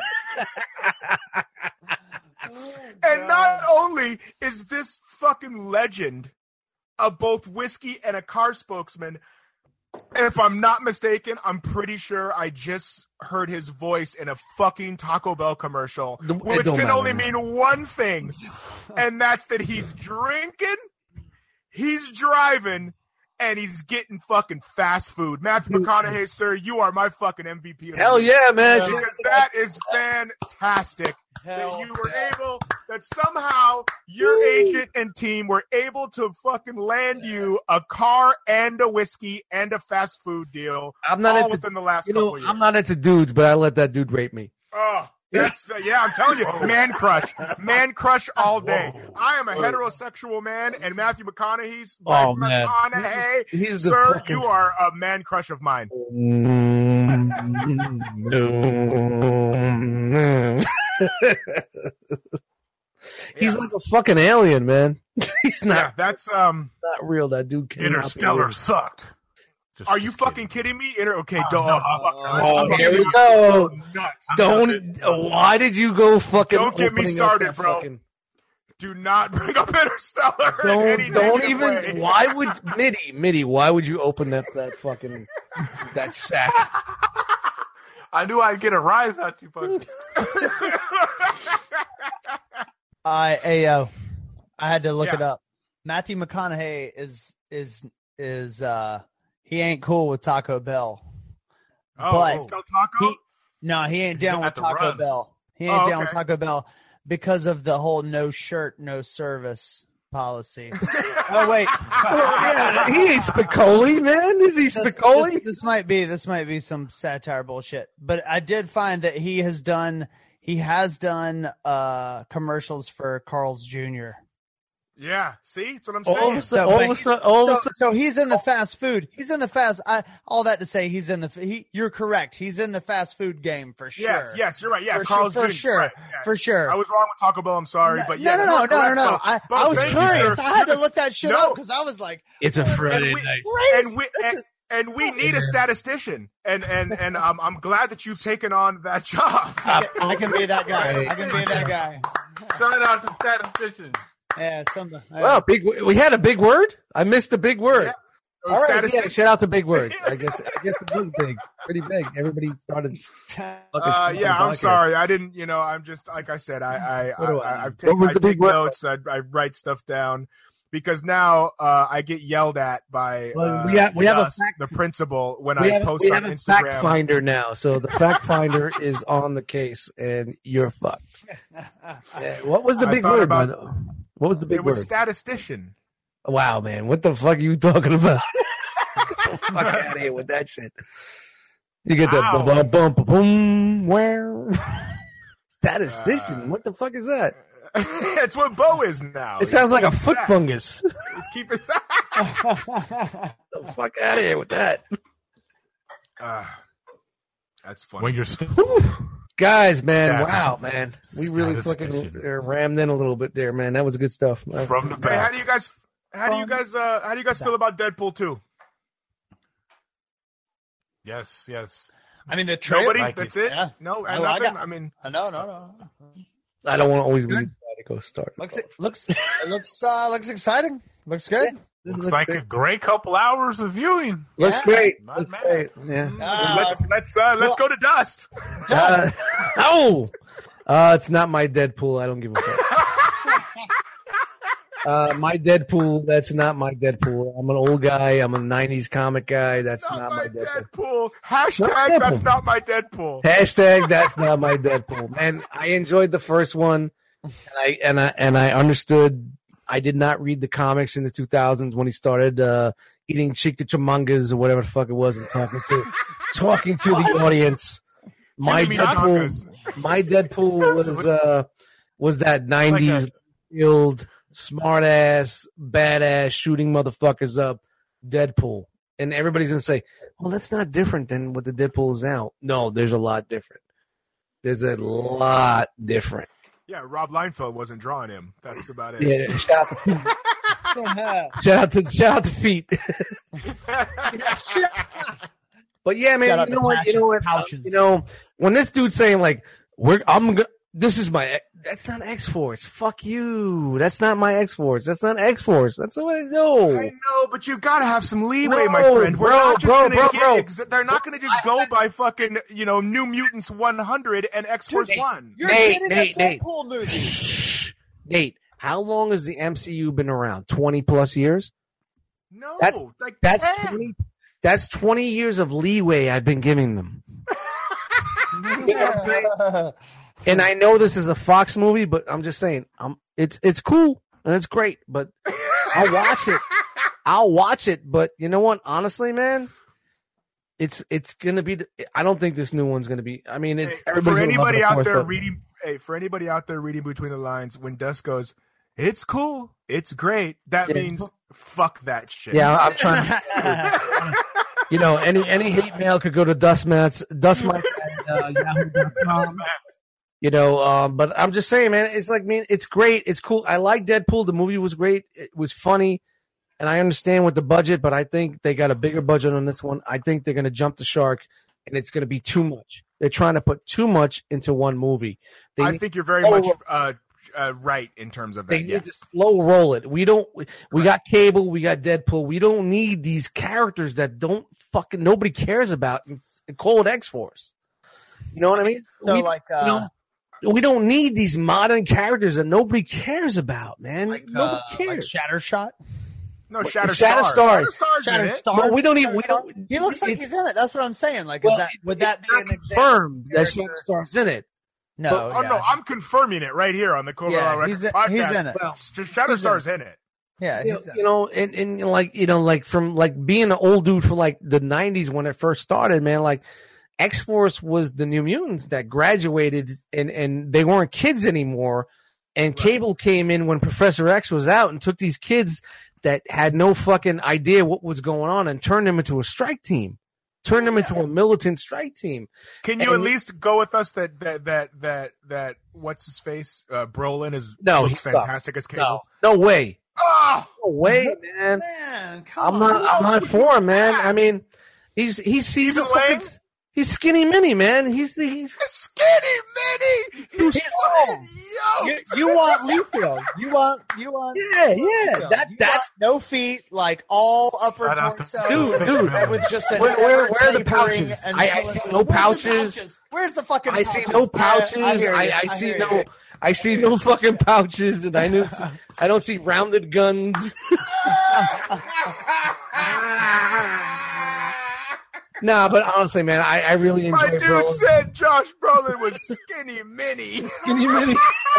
And not only is this fucking legend of both whiskey and a car spokesman, if I'm not mistaken, I'm pretty sure I just heard his voice in a fucking Taco Bell commercial, It which don't can matter, only man. mean one thing, and that's that he's drinking, he's driving, and he's getting fucking fast food. Matthew McConaughey, sir, you are my fucking MVP. Of the Hell week. yeah, man! Because that is fantastic. That you were able, that somehow your agent and team were able to fucking land you a car and a whiskey and a fast food deal. I'm not all into, within the last you know, couple years. I'm not into dudes, but I let that dude rape me. Oh, that's yeah. I'm telling you, man crush all day. I am a heterosexual man, and Matthew McConaughey's Oh, man. McConaughey, He's the sir, fucking- you are a man crush of mine. He's like a fucking alien, man. He's Yeah, not that's not real. That dude came out Interstellar there. sucked. Are you fucking kidding me? Okay, no, Oh, here we go. Nuts. Don't. Why did you go fucking? Don't get me opening started, up that bro. fucking- Do not bring up Interstellar. in any Don't negative even. way. Why would Mitty? Why would you open that fucking that sack? I knew I'd get a rise out you, fucking. I had to look Yeah. it up. Matthew McConaughey is he ain't cool with Taco Bell. Oh, But- it's still Taco? No, he ain't down with got the Taco runs. Bell. He ain't Oh, down with okay. Taco Bell because of the whole no shirt, no service policy. Oh wait, Yeah, he ain't Spicoli, man. Is he Spicoli? This might be some satire bullshit. But I did find that he has done commercials for Carl's Jr. Yeah, see? That's what I'm All saying. of a sudden, So he's in the fast food. He's in the fast. All that to say, he's in the. You're correct. He's in the fast food game for sure. Yes, you're right. Yeah, for Carl's sure, for Jr. sure, Right, yeah. for sure. I was wrong with Taco Bell. I'm sorry, but yeah, no. I was thank you, curious. sir. I had to You're look that shit no. up because I was like, it's a Friday we- night. and we need a statistician, and I'm glad that you've taken on that job. I can be that guy. I can be that guy. Shout out to statistician. Yeah, something. Well, we had a big word. I missed a big word. Yeah. All right, Statistician. yeah, shout out to big words. I guess it was big, pretty big. Everybody started. Yeah, I'm sorry. I didn't. I'm just like I said. I've What taken was the big word? notes. I write stuff down because now I get yelled at by Well, we have a Gus, fact- the principal when We I have, post we on have a Instagram. fact finder now, so the fact finder is on the case, and you're fucked. Yeah, what was the I big thought word? about- by the- What was the big It was word? statistician. Wow, man, what the fuck are you talking about? Get the fuck out of here with that shit. You get that Ow. bum bum boom where statistician. What the fuck is that? It's what Bo is now. It sounds like a He's foot that. fungus. He's keeping The fuck out of here with that. That's funny. When you're still Guys, man, Yeah. wow, man. We really fucking rammed in a little bit there, man. That was good stuff. Man. from the Hey, how back. do you guys feel about Deadpool 2? Yes. I mean, the Nobody? trailer. like That's it. it? Yeah. No, I nothing? got- I mean, No. I don't want to always be the guy to go start. Looks exciting. Looks good. Looks like a great couple hours of viewing. Looks Yeah. great. Not Looks mad. great. Yeah. let's go to Dust. It's not my Deadpool. I don't give a fuck. My Deadpool, that's not my Deadpool. I'm an old guy. I'm a 90s comic guy. That's not my Deadpool. Hashtag Not that's Deadpool. not my Deadpool. Hashtag that's not my Deadpool. Man, I enjoyed the first one, and I understood. I did not read the comics in the 2000s when he started eating chickachamangas or whatever the fuck it was and talking to the audience. My Deadpool was that 90s build, smart ass, badass, shooting motherfuckers up, Deadpool, and everybody's gonna say, "Well, that's not different than what the Deadpool is now." No, there's a lot different. There's a lot different. Yeah, Rob Liefeld wasn't drawing him. That's about it. Yeah, shout out to Feet. But yeah, man, Shout out you know to what? You know what? Pouches. You know, when this dude's saying like, this is my, that's not X-Force. Fuck you. That's not my X-Force. That's not X-Force. That's the way. No. I know, but you gotta have some leeway, No, my friend. We're not just bro, gonna bro. they're not gonna just go by fucking, New Mutants 100 and X-Force 1. You're Nate, getting Nate, a Nate. Deadpool movie. Nate, how long has the MCU been around? 20 plus years? No, That's 10. 20. That's 20 years of leeway I've been giving them. You know what I'm saying? And I know this is a Fox movie, but I'm just saying, it's cool and it's great, but I'll watch it. I'll watch it, but you know what? Honestly, man, it's gonna be. I don't think this new one's gonna be. I mean, it's For anybody out there reading. reading between the lines, when Dust goes, "It's cool, it's great," that Yeah. means fuck that shit. Yeah, I'm trying. Any hate mail could go to dustmites at yahoo.com. But I'm just saying, man, it's like, man, it's great. It's cool. I like Deadpool. The movie was great. It was funny. And I understand with the budget, but I think they got a bigger budget on this one. I think they're going to jump the shark, and it's going to be too much. They're trying to put too much into one movie. I think you're very much right in terms of that. They need to slow roll it. We got Cable, we got Deadpool. We don't need these characters that nobody cares about in Cold X-Force. You know what I mean? So we don't need these modern characters that nobody cares about, man. Nobody cares. Like Shattershot. No, Shatterstar. Shatterstar. No, we don't even. He looks like he's in it. That's what I'm saying. Like, would that be an confirmed that example? Shatterstar's in it? No. No, I'm confirming it right here on the Cobra Yeah, Records podcast. he's in it. Well, Shatterstar's in it. Yeah, he's in it. and from like being an old dude from like the 90s when it first started, man, like X-Force was the New Mutants that graduated and they weren't kids anymore. And Cable came in when Professor X was out and took these kids that had no fucking idea what was going on and turned them into a strike team. Turn them into a militant strike team. Can you at least go with us that what's his face? Brolin looks fantastic as Cable. No way. Oh! No way, man. I'm not for him, man. I mean, he's a fucking, he's skinny mini, man. He's skinny mini. He's strong. You want Leafield. You want yeah. That's no feet, like all upper torso, dude. and with just an where are the pouches? I see no pouches. Where's the fucking? I see no pouches. I see no fucking pouches, and I don't see rounded guns. Nah, but honestly, man, I really enjoy My dude Brolin. said Josh Brolin was skinny mini. Skinny mini.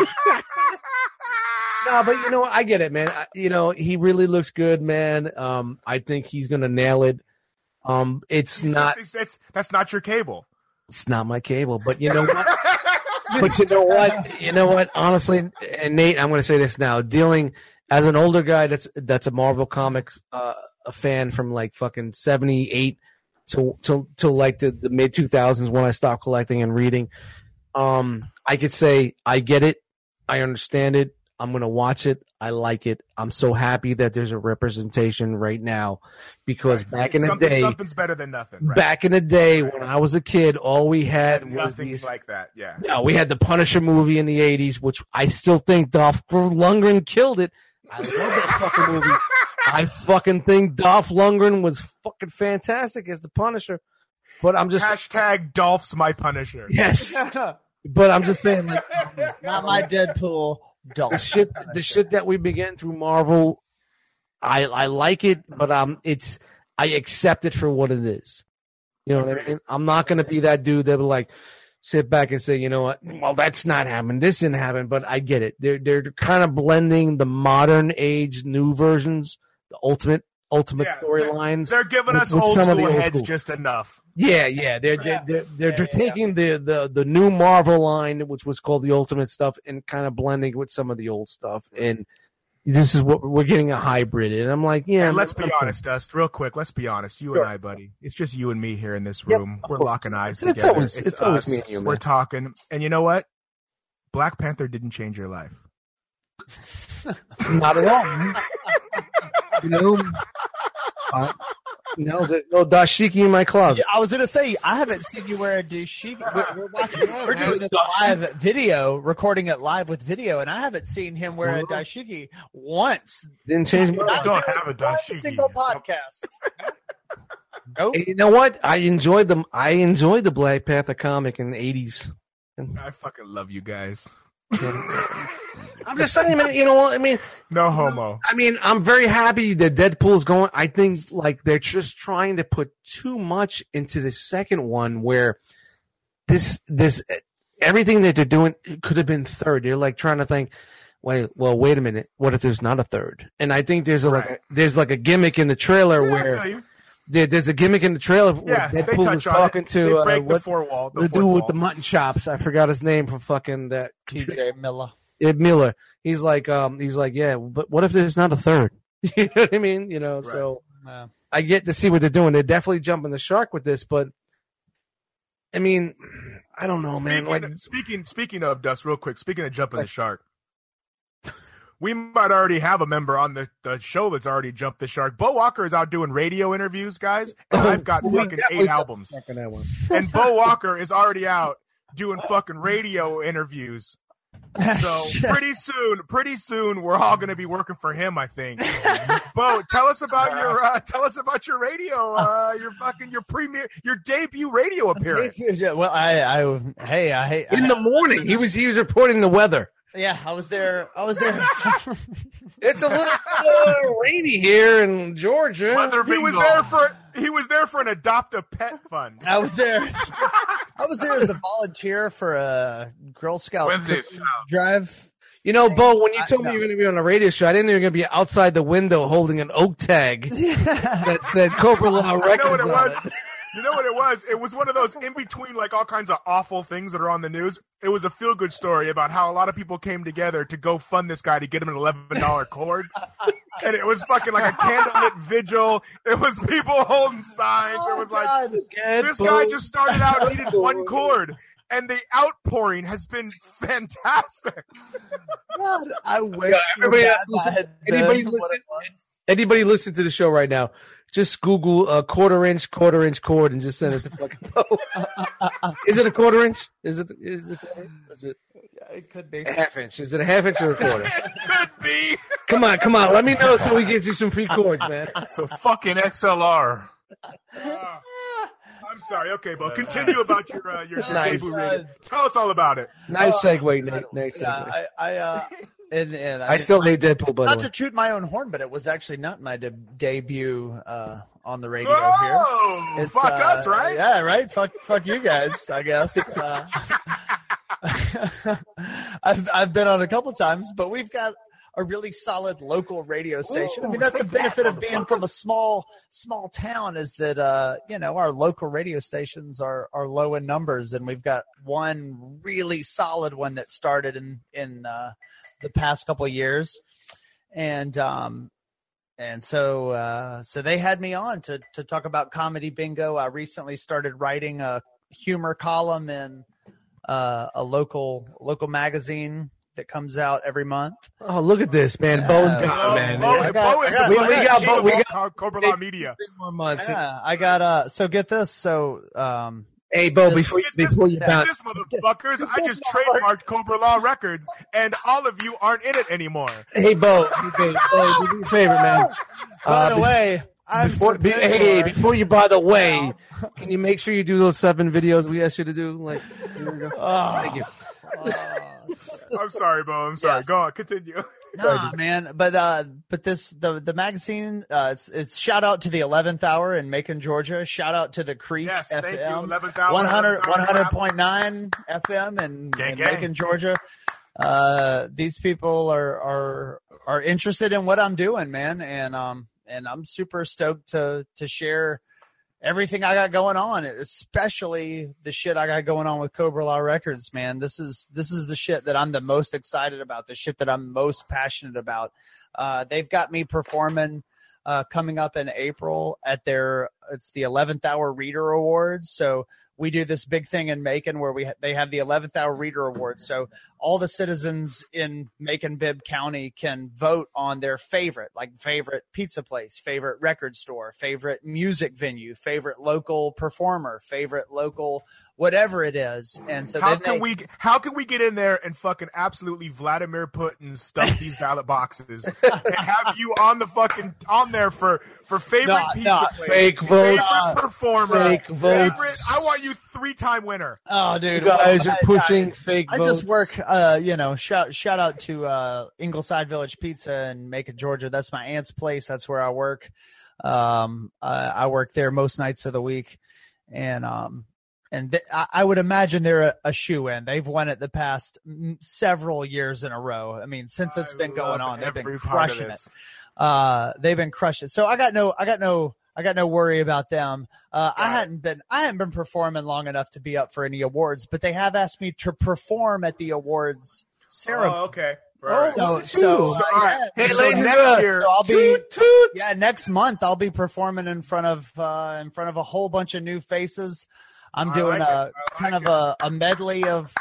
No, but you know what? I get it, man. He really looks good, man. I think he's gonna nail it. It's not. That's not your Cable. It's not my Cable, but you know what? But you know what? You know what? Honestly, and Nate, I'm gonna say this now. Dealing as an older guy, that's a Marvel Comics a fan from like fucking 78 to like the mid 2000s when I stopped collecting and reading. I could say I get it, I understand it. I'm gonna watch it. I like it. I'm so happy that there's a representation right now, because back in the day, something's better than nothing. Right? Back in the day when I was a kid, all we had was nothing these, like that. Yeah. No, we had the Punisher movie in the '80s, which I still think Dolph Lundgren killed it. I love that fucking movie. I fucking think Dolph Lundgren was fucking fantastic as the Punisher. But I'm just hashtag Dolph's my Punisher. Yes. But I'm just saying, like, not my Deadpool. The shit that we've been getting through Marvel, I like it, but I accept it for what it is. You know what I mean? I'm not gonna be that dude that will like sit back and say, you know what, well, that's not happening, this didn't happen, but I get it. They're kind of blending the modern age new versions, the ultimate storylines. They're giving us old school heads just enough. Yeah. They're taking the new Marvel line, which was called the Ultimate stuff, and kind of blending with some of the old stuff. And this is what we're getting a hybrid. And I'm like, yeah. And let's be honest, Dust, real quick. Let's be honest. You and I, buddy. It's just you and me here in this room. We're locking eyes It's together. it's always me and you, man. We're talking. And you know what? Black Panther didn't change your life. Not at all. You know, no, there's no dashiki in my closet. I was gonna say I haven't seen you wear a dashiki. We're doing this live video, recording it live with video, and I haven't seen him wear a dashiki once. Didn't change my I life. don't have a One dashiki. single podcast. Nope. And you know what? I enjoyed the Black Panther comic in the 80s. I fucking love you guys. I'm just saying, man. You know what I mean? No homo. I mean, I'm very happy that Deadpool's going. I think like they're just trying to put too much into the second one, where this everything that they're doing could have been third. They're like trying to think. Wait a minute. What if there's not a third? And I think there's a gimmick in the trailer where. There's a gimmick in the trailer where Deadpool was talking to the dude with the mutton chops. I forgot his name from fucking that TJ Miller. Miller. He's like, yeah, but what if there's not a third? You know what I mean? You know, right. So I get to see what they're doing. They're definitely jumping the shark with this, but I mean, I don't know, man. Speaking of Dust, real quick. Speaking of jumping the shark. We might already have a member on the show that's already jumped the shark. Bo Walker is out doing radio interviews, guys, and I've got fucking 8 albums. And Bo Walker is already out doing fucking radio interviews. So pretty soon, we're all going to be working for him, I think. Bo, tell us about your radio, your debut radio appearance. Well, I in the morning he was reporting the weather. Yeah, I was there. It's a little rainy here in Georgia. He was there for an adopt a pet fund. I was there as a volunteer for a Girl Scout drive. You know, Bo, when you told me you were going to be on a radio show, I didn't know you were going to be outside the window holding an oak tag that said Cobra Law Records on it. You know what it was? It was one of those in between, like all kinds of awful things that are on the news. It was a feel good story about how a lot of people came together to go fund this guy to get him an $11 cord. And it was fucking like a candlelit vigil. It was people holding signs. It was like, this guy just started out and needed one cord. And the outpouring has been fantastic. God, I wish anybody listen to the show right now. Just Google a quarter inch cord and just send it to fucking Bo. Is it a quarter inch? Is it? It could be a half inch. Is it a half inch or a quarter? It could be. Come on. Let me know so we get you some free cords, man. So fucking XLR. I'm sorry. Okay, Bo. Continue about your debut radio. Tell us all about it. Nice segue, Nate. Nice segue. I still hate Deadpool, by the way. Not to toot my own horn, but it was actually not my debut on the radio here. Fuck us, right? Yeah, right. Fuck you guys, I guess. I've been on a couple times, but we've got a really solid local radio station. I mean, that's the benefit of being from a small town is that our local radio stations are low in numbers, and we've got one really solid one that started in the past couple of years, and so they had me on to talk about Comedy Bingo. I recently started writing a humor column in a local magazine that comes out every month. Oh, look at this, man! Bo's got man. We got Cobra Law Media. 3 more months. Yeah, I got. So get this. So. Hey, Bo, before you bounce. This motherfuckers, I just trademarked Cobra Law Records, and all of you aren't in it anymore. Hey, Bo, do me a favor, man. By the way, before you, by the way, can you make sure you do those 7 videos we asked you to do? Like, here we go. Thank you. I'm sorry, Bo. I'm sorry. Yes. Go on. Continue. Nah, man. But the magazine, it's shout out to the 11th Hour in Macon, Georgia. Shout out to the Creek FM. Thank you, 11th Hour. 100.9 FM in Macon, Georgia. These people are interested in what I'm doing, man. And I'm super stoked to share everything I got going on, especially the shit I got going on with Cobra Law Records, man. This is the shit that I'm the most excited about, the shit that I'm most passionate about. They've got me performing coming up in April at it's the 11th Hour Reader Awards. So we do this big thing in Macon where they have the 11th Hour Reader Awards. So all the citizens in Macon-Bibb County can vote on their favorite pizza place, favorite record store, favorite music venue, favorite local performer, favorite local whatever it is. And so how can we get in there and fucking absolutely Vladimir Putin stuff these ballot boxes and have you on there for favorite pizza place, fake votes, favorite performer, fake votes. favorite, I want you 3-time winner. Oh, dude, you guys are pushing fake votes. I just work, shout out to Ingleside Village Pizza in Macon, Georgia. That's my aunt's place. That's where I work. I work there most nights of the week, and I would imagine they're a shoe-in. They've won it the past several years in a row. I mean, since it's been going on, they've been crushing it. They've been crushing it. So I got no worry about them. I hadn't been performing long enough to be up for any awards, but they have asked me to perform at the awards ceremony. Oh, okay. Right. So all right. Hey, so ladies, next year, I'll be toot. next month I'll be performing in front of a whole bunch of new faces. I'm doing a medley of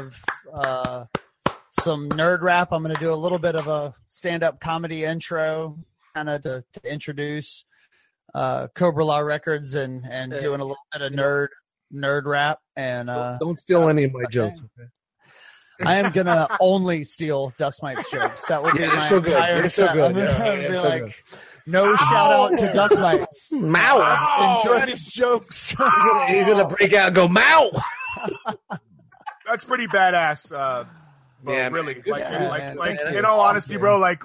some nerd rap. I'm going to do a little bit of a stand-up comedy intro, kind of to introduce Cobra Law Records and doing a little bit of nerd rap. And don't steal any of my jokes. Okay? I am gonna only steal Dust Mites jokes. That would be my so good. entire It's so set. good. I'm gonna Yeah, be it's so like, good. no shout out to Dust Mites. Mow. Enjoy these jokes. He's gonna break out and go Mow. that's pretty badass. But Yeah, really, man. like Man, in all honesty, bro, like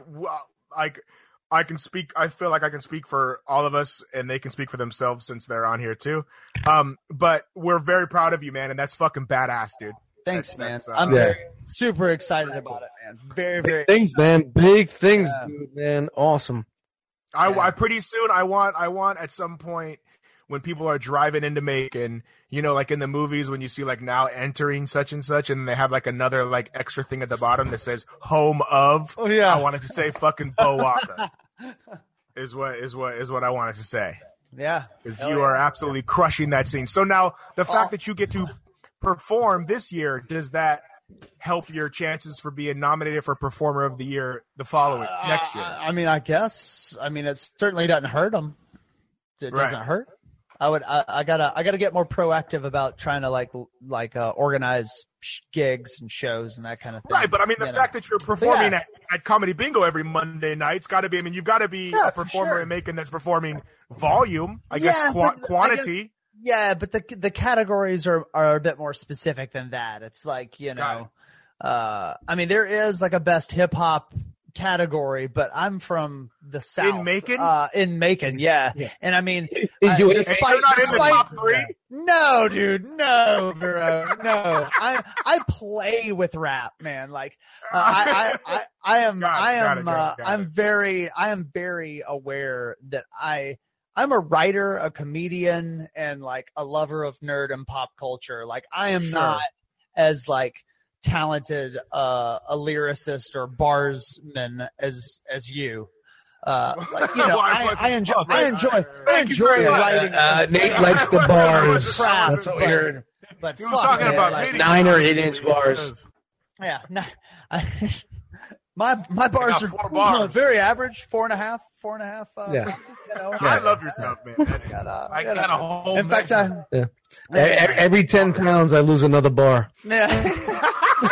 I can speak. I feel like I can speak for all of us, and they can speak for themselves since they're on here too. But we're very proud of you, man, and that's fucking badass, dude. Thanks, man. That's, I'm very super excited about it, man. Very, very. Big things, man. Big things, dude, man. Awesome. I pretty soon. I want at some point when people are driving into Macon, you know, like in the movies when you see like now entering such and such, and they have like another like extra thing at the bottom that says home of. Oh yeah. I wanted to say fucking Bo Walker. is what I wanted to say. Yeah. Because you are absolutely crushing that scene. So now the fact that you get to perform this year, does that help your chances for being nominated for Performer of the Year the following next year? I mean, I guess. I mean, it certainly doesn't hurt them. It doesn't hurt. I gotta get more proactive about trying to like organize gigs and shows and that kind of thing. Right, but I mean the fact that you're performing at Comedy Bingo every Monday night's got to be. I mean, you've got to be a performer in Macon that's performing volume. I guess quantity. Yeah, but the categories are a bit more specific than that. It's like, you know, I mean, there is like a best hip hop category, but I'm from the South. In Macon? In Macon, yeah. And I mean, you're not in the top 3? No, dude, no, bro, no. I play with rap, man. Like, I am very aware that I'm a writer, a comedian, and like a lover of nerd and pop culture. Like, I am not as like talented a lyricist or barsman as you. Like, you know, I enjoy writing. Nate likes the bars. That's what we heard. But he was talking about like 9 or 8 inch bars. Yeah, my bars are very average, 4.5. Yeah. You know, I love your stuff, man. I got a whole. In fact, Every 10 pounds, I lose another bar. yeah.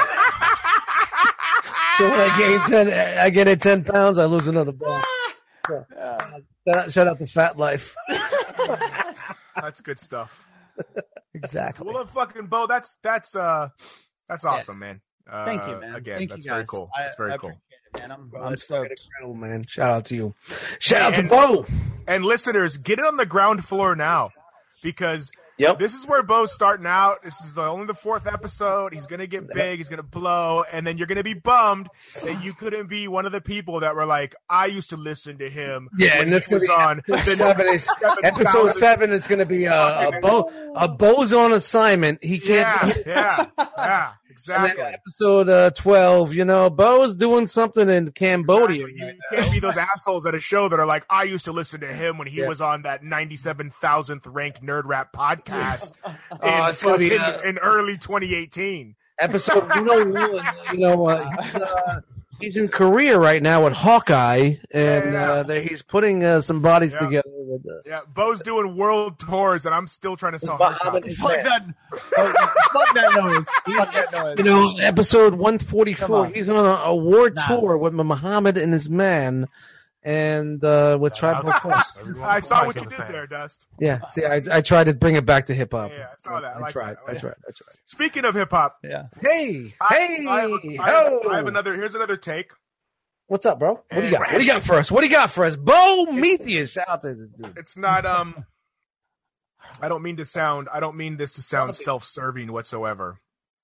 So when I get at 10 pounds, I lose another bar. Shout out to Fat Life. That's good stuff. Exactly. Well, fucking Bo, that's awesome, man. Thank you, man. Again, Thank that's you, very guys. cool. That's very cool. It, man. I'm That's stoked. incredible, man. Shout out to you. Shout out to Bo. And listeners, get it on the ground floor now, because Yep. This is where Bo's starting out. This is only the 4th episode. He's going to get big. He's going to blow. And then you're going to be bummed that you couldn't be one of the people that were like, I used to listen to him. Yeah, when and this he was was on episode 7 is going to be a Bo's on assignment. He can't. Yeah, exactly. Episode 12, Bo's doing something in Cambodia. Exactly. You can't be those assholes at a show that are like, I used to listen to him when he was on that 97,000th ranked Nerd Rap podcast in early 2018. Episode, he's in Korea right now with Hawkeye, and he's putting some bodies together. Bo's doing world tours, and I'm still trying to sell hard copies. Fuck that noise. Fuck that noise. Episode 144, he's on a war tour with Muhammad and his man. And with Tribal Quest. I saw what you did there, Dust. Yeah, see, I tried to bring it back to hip hop. Yeah, I saw that. I tried. Speaking of hip hop, Hey, I have another. Here's another take. What's up, bro? What do you got? What do you got for us? What do you got for us? Bo Metheus. Shout out to this dude. It's not. I don't mean this to sound self-serving whatsoever.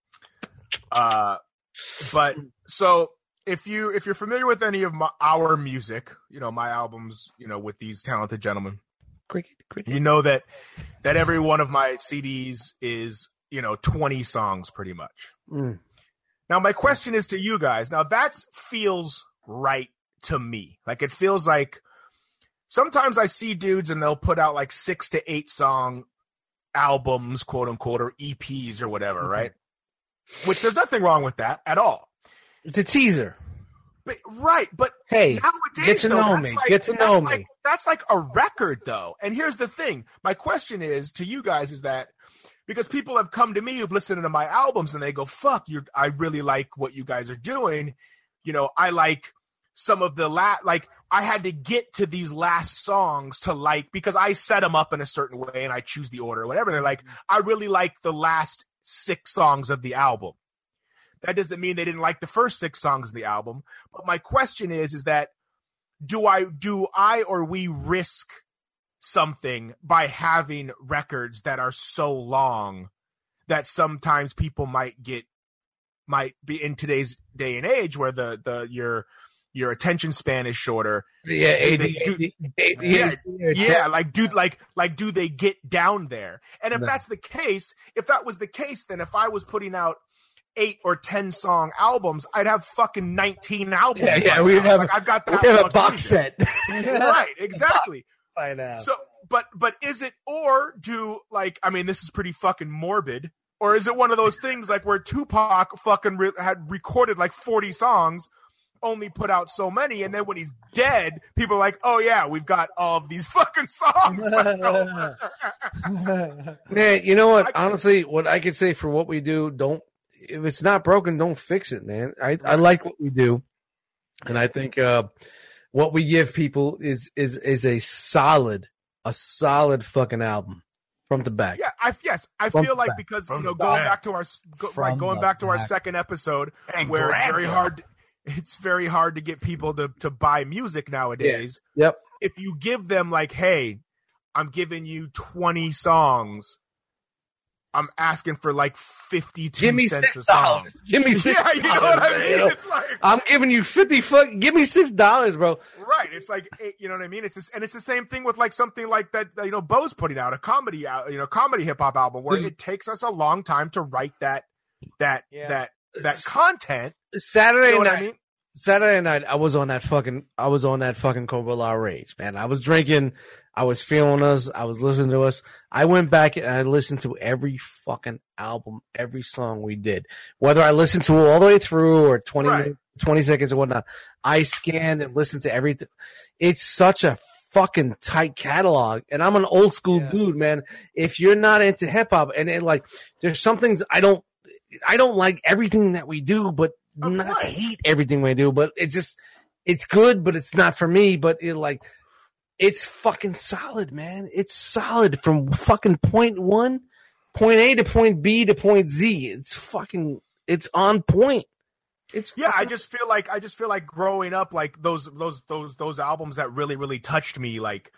But so. If you're familiar with any of our music, my albums, with these talented gentlemen, you know that every one of my CDs is 20 songs pretty much. Now my question is to you guys. Now that feels right to me. Like it feels like sometimes I see dudes and they'll put out like 6 to 8 song albums, quote unquote, or EPs or whatever, right? Which there's nothing wrong with that at all. It's a teaser. But hey, nowadays, get to know me. Get to know me. That's like a record, though. And here's the thing. My question is to you guys is that because people have come to me who've listened to my albums and they go, fuck, I really like what you guys are doing. I like some of the I had to get to these last songs to like, because I set them up in a certain way and I choose the order or whatever. They're like, I really like the last 6 songs of the album. That doesn't mean they didn't like the first 6 songs of the album. But my question is that do I or we risk something by having records that are so long that sometimes people might be in today's day and age where your attention span is shorter. Yeah, do they get down there? And if that's the case, if that was the case, then if I was putting out 8 or 10 song albums, I'd have fucking 19 albums. Yeah, we have. I've got that. We have a box set. Right, exactly. I know. So, but is it this is pretty fucking morbid, or is it one of those things like where Tupac fucking had recorded like 40 songs, only put out so many, and then when he's dead, people are like, oh yeah, we've got all of these fucking songs left over. Man, you know what? Honestly, what I could say for what we do, if it's not broken, don't fix it, man. I like what we do, and I think what we give people is a solid fucking album from the back. Yeah, I feel like because going back to our second episode where it's very hard to get people to buy music nowadays. Yeah. Yep. If you give them like, hey, I'm giving you 20 songs. I'm asking for like 52 cents a song. Give me $6. Yeah, you know what I mean? It's like I'm giving you give me $6, bro. Right. It's like, you know what I mean? It's the same thing with like something like that. Bo's putting out a comedy hip hop album where it takes us a long time to write that content. Saturday night, I was on that fucking Cobra La Rage, man. I was drinking, I was feeling us, I was listening to us. I went back and I listened to every fucking album, every song we did. Whether I listened to it all the way through or 20 minutes, 20 seconds or whatnot, I scanned and listened to everything. It's such a fucking tight catalog. And I'm an old school dude, man. If you're not into hip hop and there's some things I don't like everything that we do, but not hate everything we do, but it's good, but it's not for me. But it's fucking solid, man. It's solid from fucking point A to point B to point Z. It's on point. I just feel like growing up, like those albums that really, really touched me, like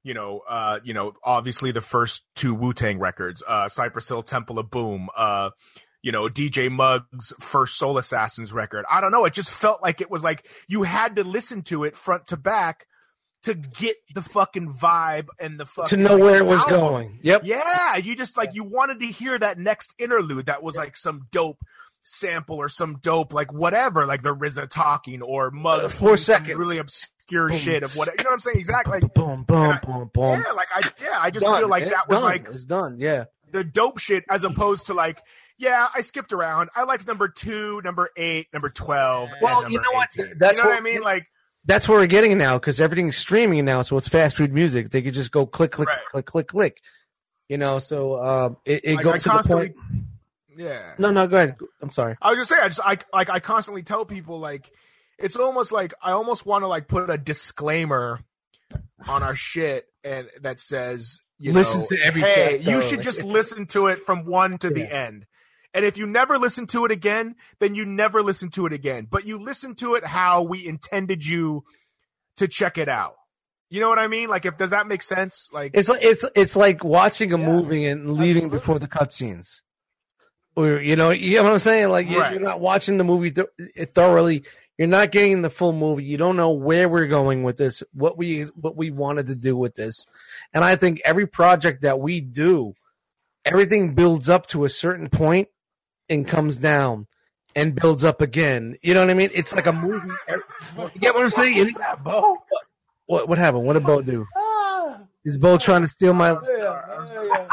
obviously the first 2 Wu-Tang records, Cypress Hill, Temple of Boom, DJ Muggs' first Soul Assassins record. I don't know. It just felt like it was like you had to listen to it front to back to get the fucking vibe and the fucking to know where it was album. going. Yep. Yeah, you just like you wanted to hear that next interlude that was like some dope sample or some dope like whatever, like the RZA talking or Muggs 4 seconds, really obscure boom. shit of whatever. You know what I'm saying? Exactly. Like, boom, boom, boom, boom. Yeah, I just Done. feel like It's that was done. like it's done. Yeah. the dope shit as opposed to like, yeah, I skipped around. I liked number 2, number 8, number 12. Well, and you number know what? 18. That's you know what I mean. Like that's where we're getting now because everything's streaming now, so it's fast food music. They could just go click, click, Right. click, click, click. So it like, goes I to the constantly, point. yeah. No, go ahead. I'm sorry. I was just saying, I constantly tell people like, it's almost like I almost want to like put a disclaimer on our shit and that says, Listen to every hey, death you thoroughly. should just listen to it from 1 to the end. And if you never listen to it again, then you never listen to it again. But you listen to it how we intended you to check it out. You know what I mean? Like, does that make sense? Like, It's like watching a movie and leaving before the cutscenes. Or you know what I'm saying? Like Right. you're not watching the movie thoroughly. You're not getting the full movie. You don't know where we're going with this, what we wanted to do with this. And I think every project that we do, everything builds up to a certain point and comes down and builds up again. You know what I mean? It's like a movie. You get what I'm saying? Bo? What happened? What did Bo do? Ah, Is Bo trying to steal my? yeah.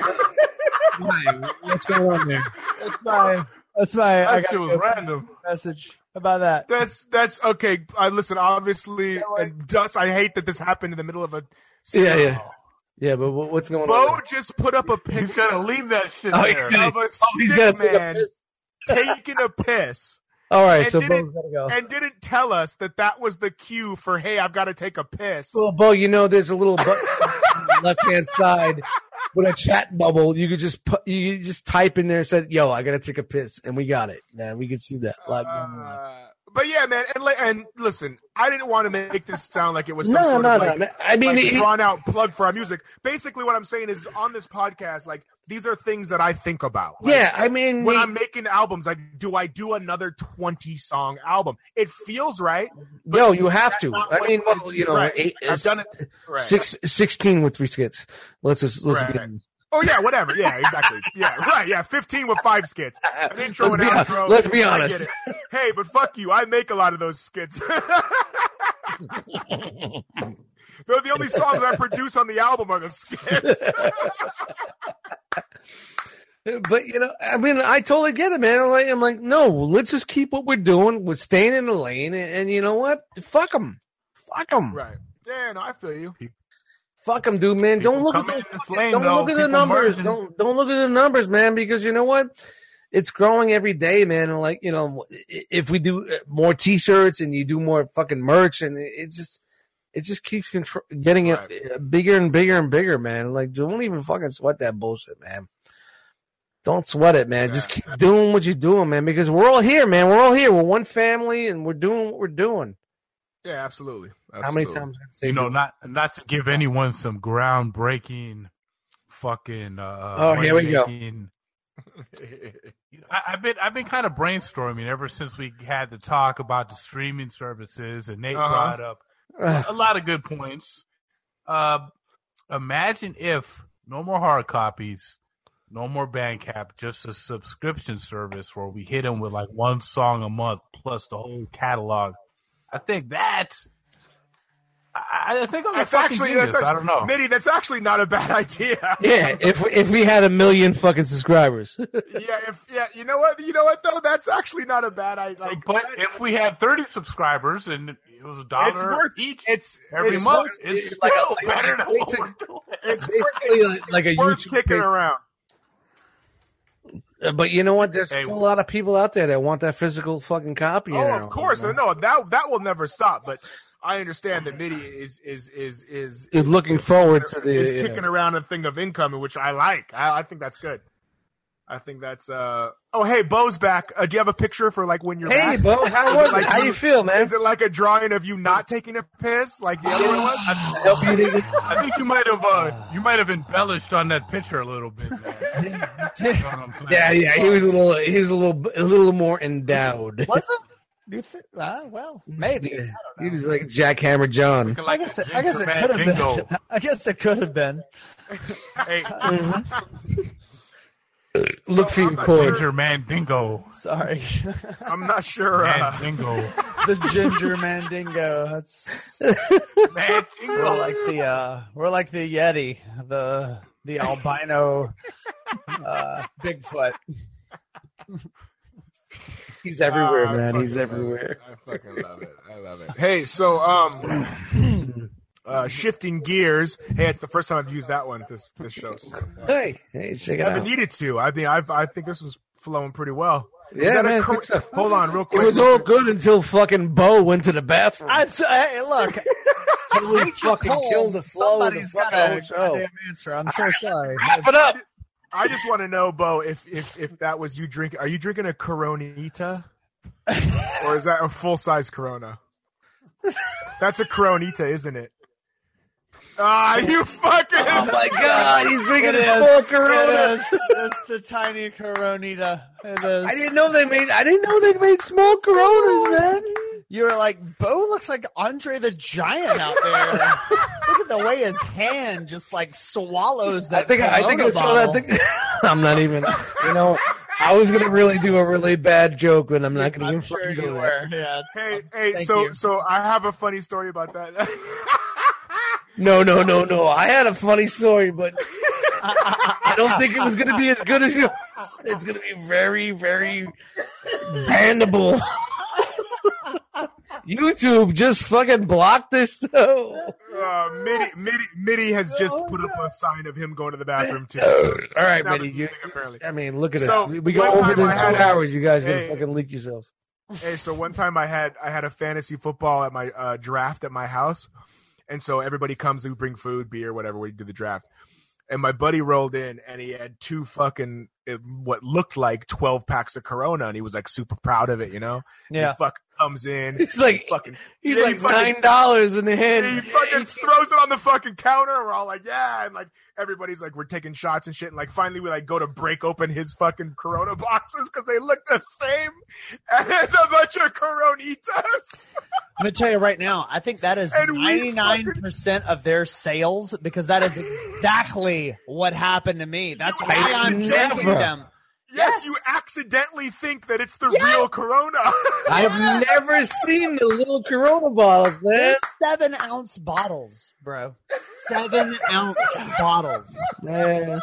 What's going on there? That's my. I That got shit was a random. message about that. that's okay. I listen, obviously, and Dust, I hate that this happened in the middle of a. Yeah. But what's going Bo on? just put up a He's picture gonna leave that shit Oh, there. he's of a he's stick gotta take a man piss. taking a piss. All right, and so didn't- Bo's gotta go. And didn't tell us that was the cue for, hey, I've got to take a piss. Well, Bo, there's a little button on the left-hand side with a chat bubble. You could just type in there and say, "Yo, I gotta take a piss," and we got it, man. We can see that. But yeah, man, and listen, I didn't want to make this sound like it was some No. sort of like, Man. I mean, like drawn out plug for our music. Basically, what I'm saying is on this podcast, like these are things that I think about. Like, yeah, I mean, when I'm making albums, like, do I do another 20-song album? It feels right. but yo, you have to. not I what- mean, well, right. I've done it. Right. 16 with 3 skits. Let's Right. be honest. Oh yeah, whatever. Yeah, exactly. Yeah, right. Yeah, 15 with 5 skits. An intro and Let's be- outro. let's be I honest. get it. Hey, but fuck you. I make a lot of those skits. They're the only songs I produce on the album are the skits. But I mean, I totally get it, man. I'm like, no, let's just keep what we're doing. We're staying in the lane, and you know what? Fuck them. Right. Yeah, no, I feel you. Fuck them, dude, man. Don't People look at come in those, this lane, don't though. look at the People numbers. merging. Don't look at the numbers, man, because you know what? It's growing every day, man. And like, if we do more T-shirts and you do more fucking merch, and it just keeps getting it bigger and bigger and bigger, man. Like, don't even fucking sweat that bullshit, man. Don't sweat it, man. Yeah. Just keep doing what you're doing, man, because we're all here, man. We're all here. We're one family, and we're doing what we're doing. Yeah, absolutely. How many times I say not to give anyone some groundbreaking fucking here we go. money-making- I've been kind of brainstorming ever since we had the talk about the streaming services, and Nate brought up a lot of good points. Imagine if no more hard copies, no more Bandcamp, just a subscription service where we hit them with like one song a month plus the whole catalog. I think that's. I think I'm That's fucking actually, genius. I don't know. Mitty, that's actually not a bad idea. Yeah, if we had 1 million fucking subscribers. You know what though? That's actually not a bad idea. Like, But if we had 30 subscribers and it was $1 it's worth each it's every it's month, worth- it's like still a- better than what it's- we're doing. it's Basically, like a worth YouTube kicking page. around. But you know what? There's Hey, still a lot of people out there that want that physical fucking copy. Oh, of course, no, that will never stop. But I understand that Mitty is Looking forward to is the kicking around a thing of income, which I like. I think that's good. I think that's oh hey, Bo's back. Do you have a picture for like when you're Hey, back? Bo, how was it? How do you feel, man? Is it like a drawing of you not taking a piss like the other one was? I think you might have embellished on that picture a little bit, man. You know what I'm saying? Yeah, he was a little more endowed. Was it? Do you think? Well, maybe. I don't know. He was like Jackhammer John. Looking I like guess a it could ginger have man dingo. been. I guess it could have been. Hey, Look for your I'm not cord. ginger man dingo. Sorry, I'm not sure. Man dingo. the ginger mandingo. That's Man we're dingo. like the Yeti, the albino Bigfoot. He's everywhere, man. He's everywhere. I fucking love it. I love it. Hey, so shifting gears. Hey, it's the first time I've used that one this show. So Hey, check I it haven't out. needed to. I think this was flowing pretty well. Is Yeah, that a man. cor- Good stuff. Hold on, real It quick. was all good until fucking Bo went to the bathroom. Hey, look, Totally nature fucking calls. killed the flow of the Somebody's got fucking a show. goddamn answer. I'm so sorry. Wrap it up. I just want to know, Bo, if that was you drinking. Are you drinking a Coronita, or is that a full size Corona? That's a Coronita, isn't it? Ah, you fucking! Oh my God, he's drinking It a is. small Corona. It is. It's the tiny Coronita. It is. I didn't know they made small Coronas, man. You were like, Bo looks like Andre the Giant out there. Look at the way his hand just like swallows that. I think I saw that thing. I'm not even. I was gonna really do a really bad joke, but I'm not gonna I'm even sure fucking you do that. were. Yeah. Hey, Thank so you. so I have a funny story about that. No. I had a funny story, but I don't think it was gonna be as good as yours. It's gonna be very, very bannable. YouTube just fucking blocked this show. Mitty has just put up a sign of him going to the bathroom too. All right, Now Mitty. they're apparently. I mean, look at So, us. We go one over time in I had 2 a- hours. You guys gonna Hey. fucking leak yourselves. Hey, so one time I had a fantasy football at my draft at my house, and so everybody comes, we bring food, beer, whatever, we do the draft. And my buddy rolled in, and he had two fucking what looked like 12 packs of Corona, and he was like super proud of it, And Yeah. he fucking comes in, He's like he fucking $9 in the hand. he fucking throws it on the fucking counter. We're all like, yeah, and like everybody's like, we're taking shots and shit, and like finally we like go to break open his fucking Corona boxes because they look the same, and there's a bunch of Coronitas. I'm gonna tell you right now. I think that is And we 99% of their sales because that is exactly what happened to me. That's why I'm drinking Never. them. Yes, you accidentally think that it's the Yeah. real Corona. I've never seen the little Corona bottles, man. They're 7-ounce bottles, bro. 7-ounce bottles. Man.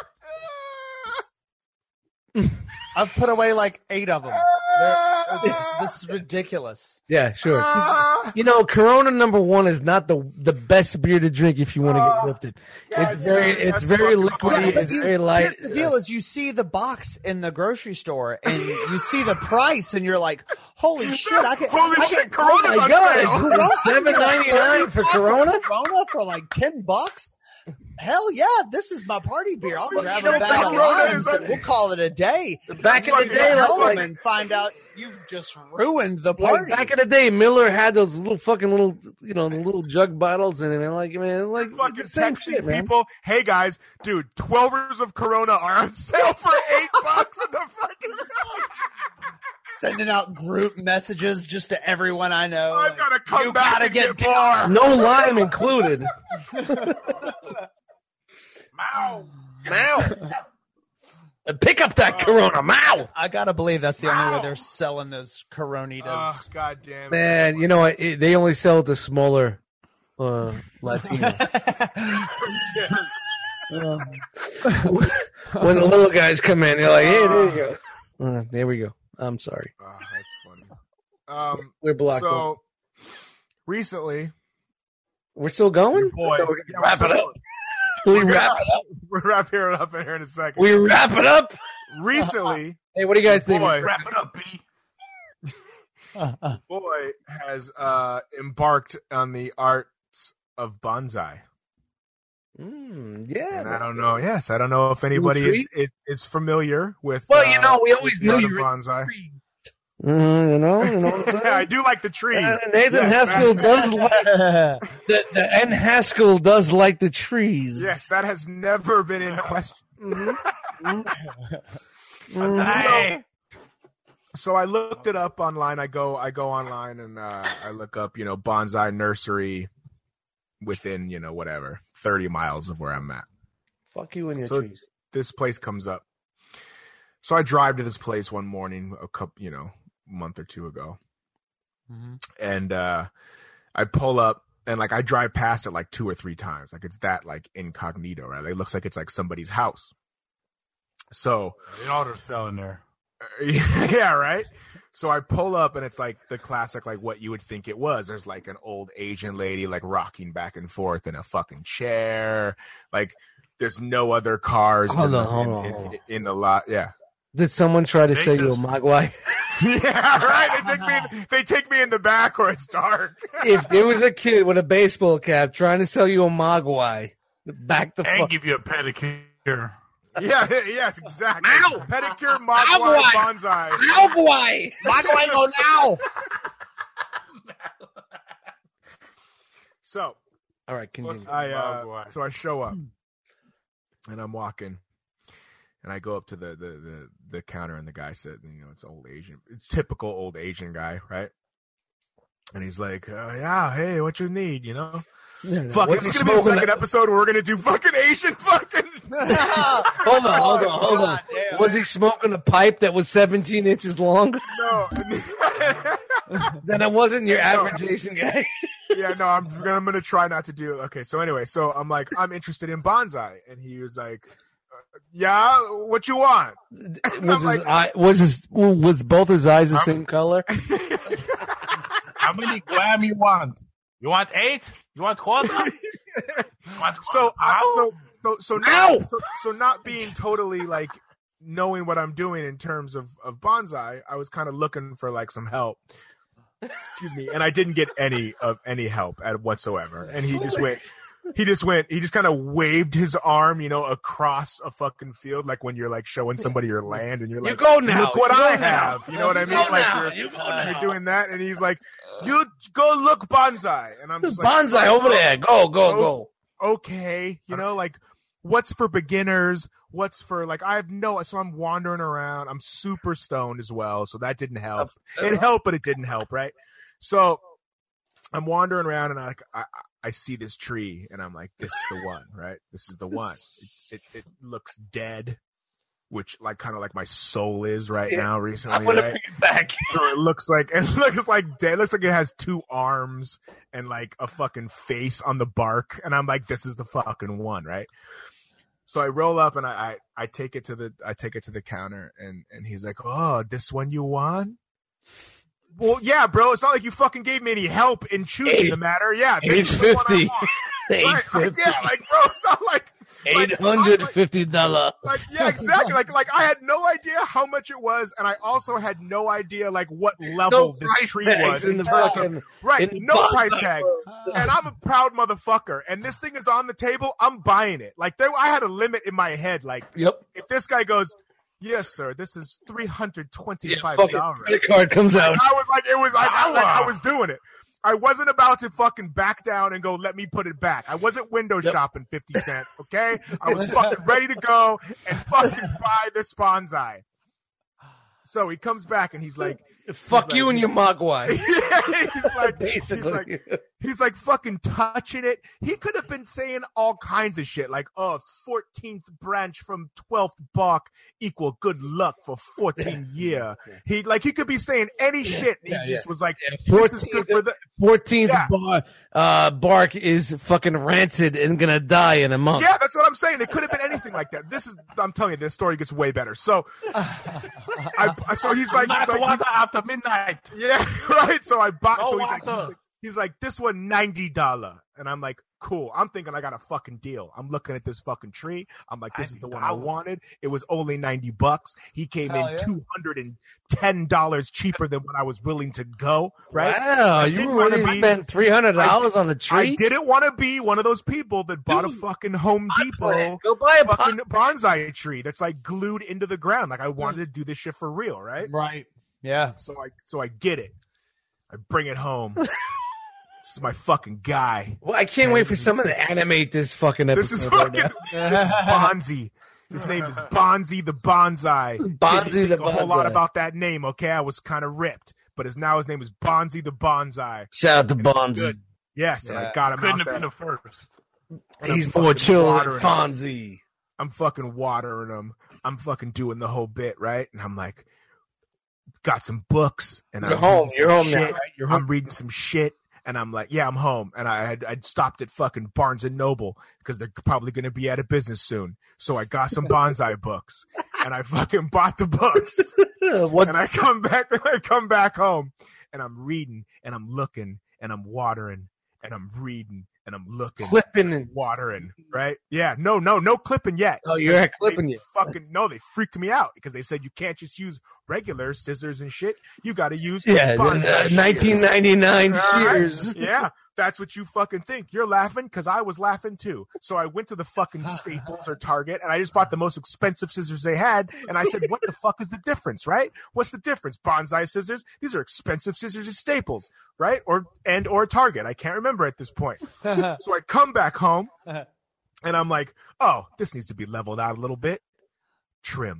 I've put away like 8 of them. This is ridiculous. Yeah, sure. Ah. Corona #1 is not the best beer to drink if you want to get lifted. Yeah, It's very that's very fucking liquidy. funny. It's very light. Here's the deal is you see the box in the grocery store and you see the price and you're like, holy shit, Holy shit, Corona's Oh my on God, sale. it's $7.99 for Corona? Corona for like $10? Hell yeah, this is my party beer. I'll grab You know, a bag of Corona is limes like- and we'll call it a day. Back in the day, Home like and find out you've just ruined the party. back in the day, Miller had those little fucking the little jug bottles in it, and like it's Fucking the same texting shit, man. people. Hey guys, dude, 12ers of Corona are on sale for $8 in the fucking. Sending out group messages just to everyone I know. I've got to come you back gotta and get get more. No lime included. Mow. Pick up that Corona, Mao. I gotta believe that's the only way they're selling those Coronitas. Oh, God damn it. Man, you know what? They only sell it to smaller Latinos. When the little guys come in, they're like, "Hey, there you go." There we go. I'm sorry. Oh, that's funny. We're blocked. So recently, We're still going? boy, I thought we were gonna wrap it up. We wrap it up. we're wrapping it up in here in a second. We wrap it up. Recently, Hey, what do you guys think? boy, Wrap it up, B. boy has embarked on the arts of bonsai. Yeah. And I don't know. Yes, I don't know if anybody is familiar with. Well, we always knew you were bonsai. you know what I'm saying? Yeah, I do like the trees. Nathan Haskell does like the N. Haskell does like the trees. Yes, that has never been in question. So I looked it up online. I go online and I look up, bonsai nursery within, whatever, 30 miles of where I'm at. Fuck you and your So trees. this place comes up. So I drive to this place one morning, month or two ago. And I pull up and I drive past it 2 or 3 times. It's that incognito, right? It looks like it's somebody's house. So you know what they're selling there. Yeah, right. So I pull up and it's the classic, what you would think it was. There's an old Asian lady rocking back and forth in a fucking chair. There's no other cars in the lot. Yeah. Did someone try to sell you a Mogwai? Yeah, right. They take me in the back where it's dark. If there was a kid with a baseball cap trying to sell you a Mogwai, back the fuck. And give you a pedicure. Yeah, yes, exactly. Ow! Pedicure, Mogwai, bonsai. Mogwai! Mogwai go now! So, all right, continue. So I show up, and I'm walking, and I go up to the counter, and the guy said, it's typical old Asian guy, right? And he's like, yeah, hey, what you need, Fuck, this is gonna be the second episode where we're gonna do fucking Asian fucking. Hold on. Damn. Was he smoking a pipe that was 17 inches long? No. Then it wasn't your average Asian guy. Yeah, no, I'm gonna try not to do it. Okay, so anyway, I'm like, I'm interested in bonsai, and he was like, yeah, what you want? Was both his eyes the same color? How many gram you want? You want 8? You want quarter? So not being totally knowing what I'm doing in terms of bonsai, I was kind of looking for some help. Excuse me, and I didn't get any help whatsoever. And he just kind of waved his arm, across a fucking field, when you're showing somebody your land, and you're like, you go now. Look what I have. Now. You know what I mean? You're doing that, and he's like, you go look bonsai, and I'm just bonsai over there. Go. Okay, what's for beginners? What's for I have so I'm wandering around. I'm super stoned as well, so that didn't help. It helped, but it didn't help, right? So I'm wandering around, and I see this tree, and I'm like, this is the one, right? This is the one. It looks dead, which kind of my soul is right now recently. I want to right? bring it back. So it looks like dead. It looks like it has 2 arms and a fucking face on the bark, and I'm like, this is the fucking one, right? So I roll up and I take it to the counter, and he's like, oh, this one you want? Well, yeah, bro. It's not like you fucking gave me any help in choosing the matter. Yeah, this is the one I want. Right? Yeah, bro, it's not $850. Yeah, exactly. I had no idea how much it was, and I also had no idea what level this tree was. In the fucking, right, no price tag. And I'm a proud motherfucker, and this thing is on the table. I'm buying it. I had a limit in my head. Yep. If this guy goes, yes, sir, this is $325. Credit card comes out. I was doing it. I wasn't about to fucking back down and go, let me put it back. I wasn't window shopping 50 cents, okay? I was fucking ready to go and fucking buy this bonsai. So he comes back and he's like, fuck you and your Mogwai. He's like fucking touching it. He could have been saying all kinds of shit 14th branch from 12th bark equal good luck for 14 year. He could be saying any shit. He just was like, this is good for the 14th bark is fucking rancid and gonna die in a month. Yeah, that's what I'm saying. It could have been anything like that. I'm telling you, this story gets way better. So, so he's like, after midnight. Yeah, right. So I bought. He's like, this one $90, and I'm like, Cool. I'm thinking I got a fucking deal. I'm looking at this fucking tree. I'm like, this is the one I wanted. It was only $90. He came in $210 cheaper than what I was willing to go. Right? Wow, you really spent $300 on the tree? I didn't want to be one of those people that bought a fucking Home Depot go buy a fucking bonsai tree that's like glued into the ground. Like I wanted to do this shit for real, right? Right. Yeah. So I get it. I bring it home. This is my fucking guy. Well, I can't wait for someone to animate this fucking episode. This is fucking. This is Bonzi. His name is Bonzi the Bonsai. Bonzi Didn't the think a whole lot Bonsai. about that name. Okay, I was kind of ripped, but his name is Bonzi the Bonsai. Shout out to Bonzi. Good. Yes, and I got him Couldn't out have been there. the first. He's I'm more fucking chill than watering him. Fonzie. I'm fucking watering him. I'm fucking doing the whole bit, right? And I'm like, got some books, and You're I'm home. reading You're some home now, shit. right? You're home. I'm reading some shit. And I'm like, yeah, I'm home. And I'd stopped at fucking Barnes and Noble because they're probably going to be out of business soon. So I got some bonsai books and I fucking bought the books. And I come back home and I'm reading and I'm looking and I'm watering and I'm reading and I'm looking, Clipping and watering, right? Yeah, no clipping yet. Oh, you're at clipping They yet. they freaked me out because they said you can't just use regular scissors and shit. You got to use Yeah, bonsai shears. 1999 All right? shears. Yeah, that's what you fucking think. You're laughing because I was laughing too. So I went to the fucking Staples or Target and I just bought the most expensive scissors they had. And I said, what the fuck is the difference, right? What's the difference? Bonsai scissors? These are expensive scissors at Staples, right? Or Target. I can't remember at this point. So I come back home and I'm like, oh, this needs to be leveled out a little bit. Trim.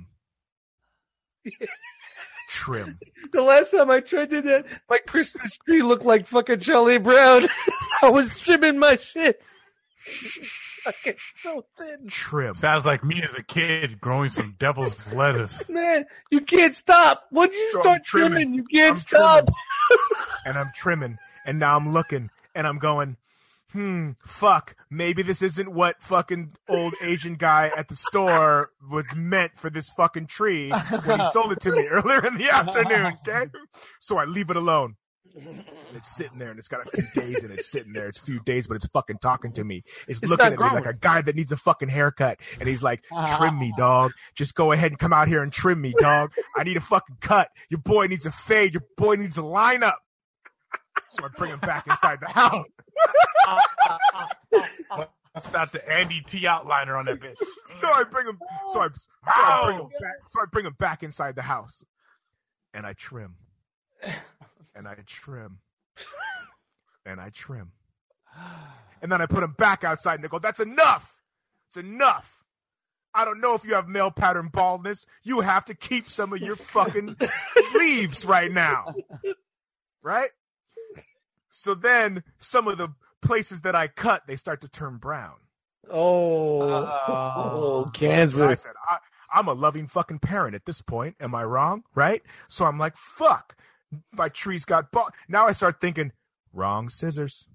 The last time I tried to do that, my Christmas tree looked like fucking Charlie Brown. I was trimming my shit. Fucking so thin. Trim. Sounds like me as a kid growing some devil's lettuce. Man, you can't stop. Once you So I'm start trimming. trimming, you can't I'm stop. And I'm trimming. And now I'm looking and I'm going, fuck, maybe this isn't what fucking old Asian guy at the store was meant for this fucking tree when he sold it to me earlier in the afternoon, okay? So I leave it alone. And it's sitting there and it's got a few days and it's sitting there. It's a few days, but it's fucking talking to me. It's looking not at me like growing. a guy that needs a fucking haircut. And he's like, trim me, dog. Just go ahead and come out here and trim me, dog. I need a fucking cut. Your boy needs a fade. Your boy needs a lineup. So I bring him back inside the house. It's not the Andy T outliner on that bitch. So I bring him. So I bring him back inside the house, and I trim, and I trim, and I trim, and then I put him back outside, and they go, "That's enough. It's enough. I don't know if you have male pattern baldness. You have to keep some of your fucking leaves right now, right?" So then some of the places that I cut, they start to turn brown. Oh, So I cancer. said, I'm a loving fucking parent at this point. Am I wrong? Right? So I'm like, fuck. My trees got bought. Now I start thinking, wrong scissors.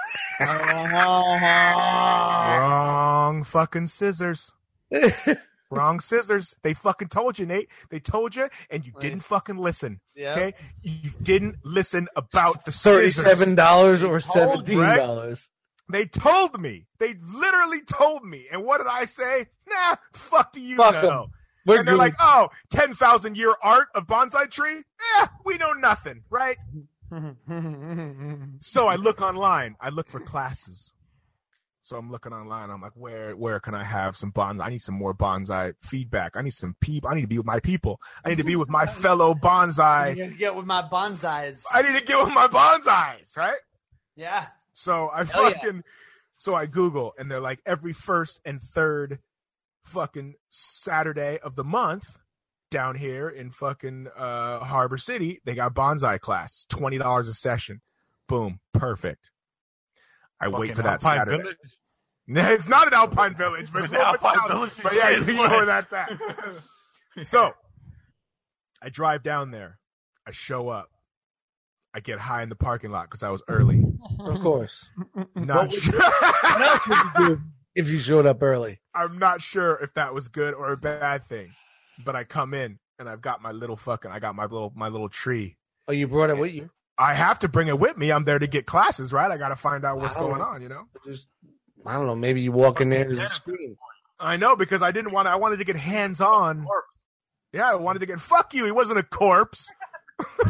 Wrong fucking scissors. Wrong scissors. They fucking told you, Nate. They told you, and you didn't fucking listen. Okay? You didn't listen about the scissors. $37 or told you, $17. They told me. They literally told me. And what did I say? Nah, the fuck do you Fuck 'em. know? We're And they're good. like, oh, 10,000 year art of bonsai tree? We know nothing, right? So I look online. I look for classes. So I'm looking online. I'm like, where can I have some bonsai? I need some more bonsai feedback. I need some people. I need to be with my people. I need to be with my fellow bonsai. I'm gonna get with my bonsais. I need to get with my bonsais, right? Yeah. So I Hell yeah. so I Google, and they're like, every first and third fucking Saturday of the month down here in fucking Harbor City, they got bonsai class, $20 a session. Boom, perfect. I wait for that Alpine Saturday. Village. No, it's not an Alpine Village, but it's a little bit Alpine south. Village is But yeah, shit, you know where that's at. So I drive down there. I show up. I get high in the parking lot because I was early. Of course. Not sure. What else would you do if you showed up early? I'm not sure if that was good or a bad thing, but I come in and I've got my little my little tree. Oh, you brought it with you? I have to bring it with me. I'm there to get classes, right? I got to find out what's I don't going know. on, you know? Just I don't know. Maybe you walk in there, there's a screen. I know, because I wanted to get hands on. Yeah, I wanted to get. Fuck you. He wasn't a corpse. So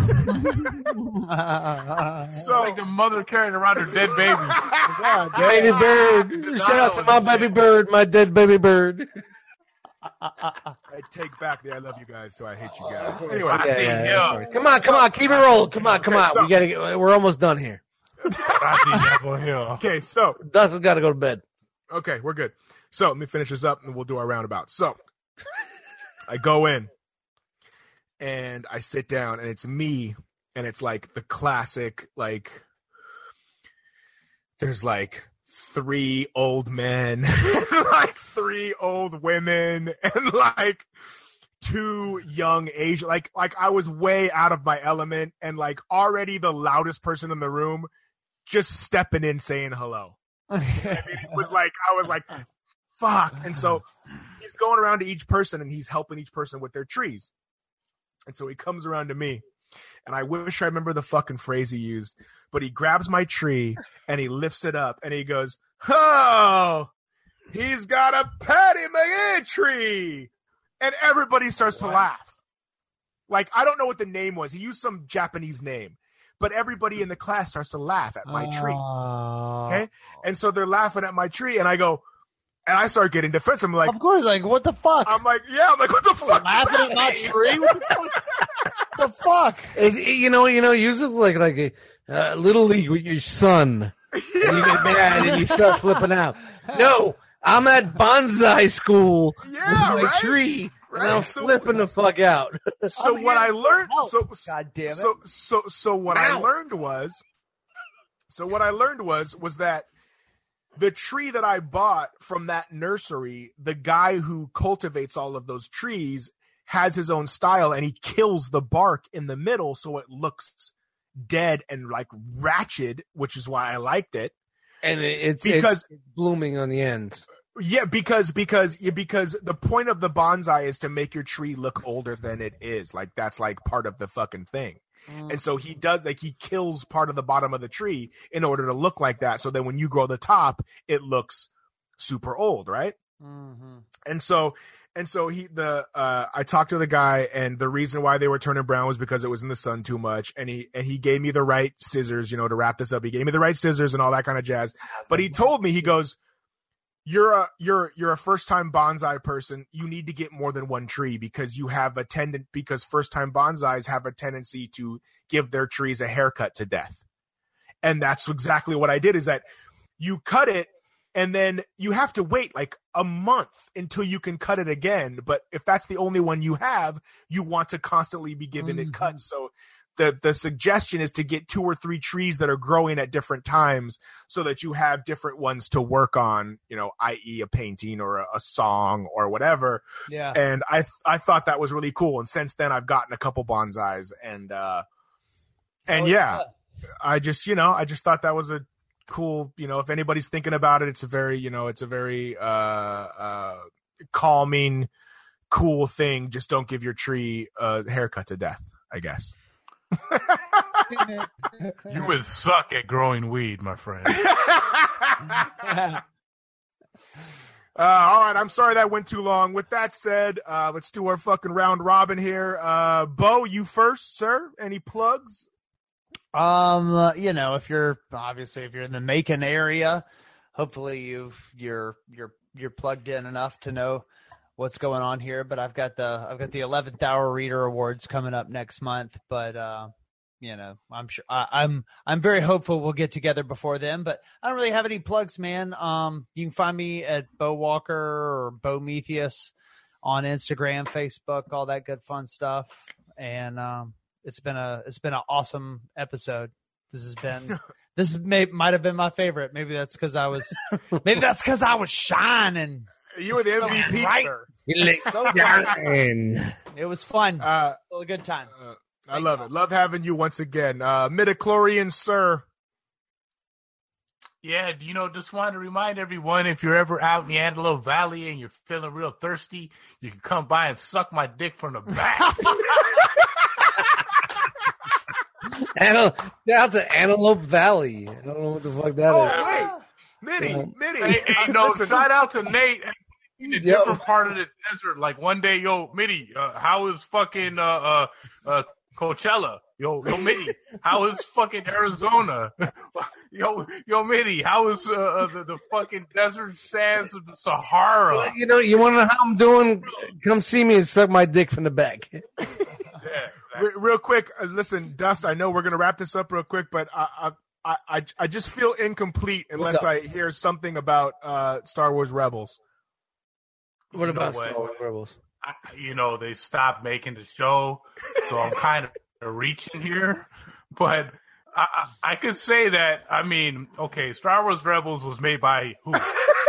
like the mother carrying around her dead baby. Baby bird. Shout out to my baby bird, my dead baby bird. I take back the I love you guys, so I hate you guys. Anyway, Yeah. Come on, keep it rolling. Come on. so- We're almost done here. okay, so Dustin's got to go to bed. okay, we're good. So let me finish this up, and we'll do our roundabout. So I go in, and I sit down, and it's me, and it's like the classic, like there's like 3 old men, like 3 old women, and like 2 young Asian. Like I was way out of my element, and like already the loudest person in the room just stepping in saying hello. I mean, it was like I was like, fuck. And so he's going around to each person, and he's helping each person with their trees. And so he comes around to me, and I wish I remember the fucking phrase he used, but he grabs my tree and he lifts it up and he goes, "Oh, he's got a Patty McGee tree." And everybody starts to laugh. Like, I don't know what the name was. He used some Japanese name, but everybody in the class starts to laugh at my tree. Okay. And so they're laughing at my tree, and I go, and I start getting defensive. I'm like, Of course, like, what the fuck? I'm like, what the fuck? Laughing at my tree? What the fuck? The fuck? You know, use it like a little league with your son. And you get mad and you start flipping out. No, I'm at bonsai school with my right? tree, Right. and I'm flipping the fuck out. So what I learned, God damn it. So what I learned was that the tree that I bought from that nursery, the guy who cultivates all of those trees has his own style, and he kills the bark in the middle so it looks dead and like ratchet, which is why I liked it. And it's blooming on the ends. Yeah, because the point of the bonsai is to make your tree look older than it is. Like, that's like part of the fucking thing. And so he does, like, he kills part of the bottom of the tree in order to look like that. So then when you grow the top, it looks super old, right? Mm-hmm. And so I talked to the guy, and the reason why they were turning brown was because it was in the sun too much. And he gave me the right scissors, to wrap this up. He gave me the right scissors and all that kind of jazz. But he told me, he goes, You're a first time bonsai person. You need to get more than one tree because first time bonsais have a tendency to give their trees a haircut to death. And that's exactly what I did, is that you cut it and then you have to wait like a month until you can cut it again. But if that's the only one you have, you want to constantly be giving it cuts. So the suggestion is to get 2 or 3 trees that are growing at different times so that you have different ones to work on, i.e. a painting or a song or whatever. Yeah. And I thought that was really cool. And since then I've gotten a couple bonsais and I just thought that was a cool, if anybody's thinking about it, it's a very calming, cool thing. Just don't give your tree a haircut to death, I guess. You would suck at growing weed, my friend. All right, I'm sorry that went too long. With that said, let's do our fucking round robin here. Bo, you first, sir. Any plugs? If you're in the Macon area, hopefully you're plugged in enough to know what's going on here. But I've got the 11th Hour Reader Awards coming up next month. But I'm sure I'm very hopeful we'll get together before then. But I don't really have any plugs, man. You can find me at Bo Walker or Bo Metheus on Instagram, Facebook, all that good fun stuff. And it's been an awesome episode. This might have been my favorite. Maybe that's because I was shining. You were the MVP, right. sir. It was fun. Still a good time. I love it. Love having you once again. Midichlorian, sir. Yeah, just wanted to remind everyone, if you're ever out in the Antelope Valley and you're feeling real thirsty, you can come by and suck my dick from the back. Down to Antelope Valley. I don't know what the fuck that is. Wait. Mitty. Hey, no, Listen, shout out to Nate in a different part of the desert. Like one day, yo, Mitty, how is fucking Coachella? Yo, Mitty, how is fucking Arizona? yo, Mitty, how is the fucking desert sands of the Sahara? You know, you want to know how I'm doing? Come see me and suck my dick from the back. Yeah, exactly. real quick, listen, Dust. I know we're gonna wrap this up real quick, but I just feel incomplete unless I hear something about Star Wars Rebels. What about what? Star Wars Rebels? They stopped making the show, so I'm kind of reaching here. But I could say that, okay, Star Wars Rebels was made by who?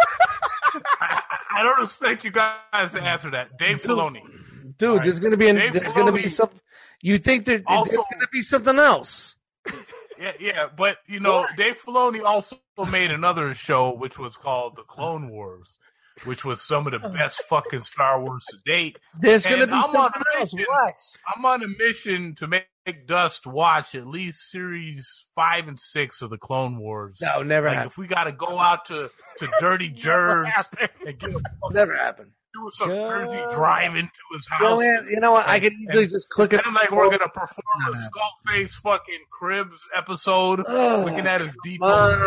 I don't expect you guys to answer that. Dave Filoni. Dude, Right. there's gonna be Dave gonna be Filoni something. You think there's also- gonna be something else? Yeah, but Dave Filoni also made another show which was called The Clone Wars, which was some of the best fucking Star Wars to date. There's gonna And be I'm on something a else. mission. Relax. I'm on a mission to make Dust watch at least series 5 and 6 of the Clone Wars. No, never Like happened. if we got to go out to Dirty Jer's and get Never happened. do some Jersey drive into his You know, house. man, you know what? I could easily just click it. And like we're gonna perform a Skullface fucking Cribs episode, Ugh. looking at his deep.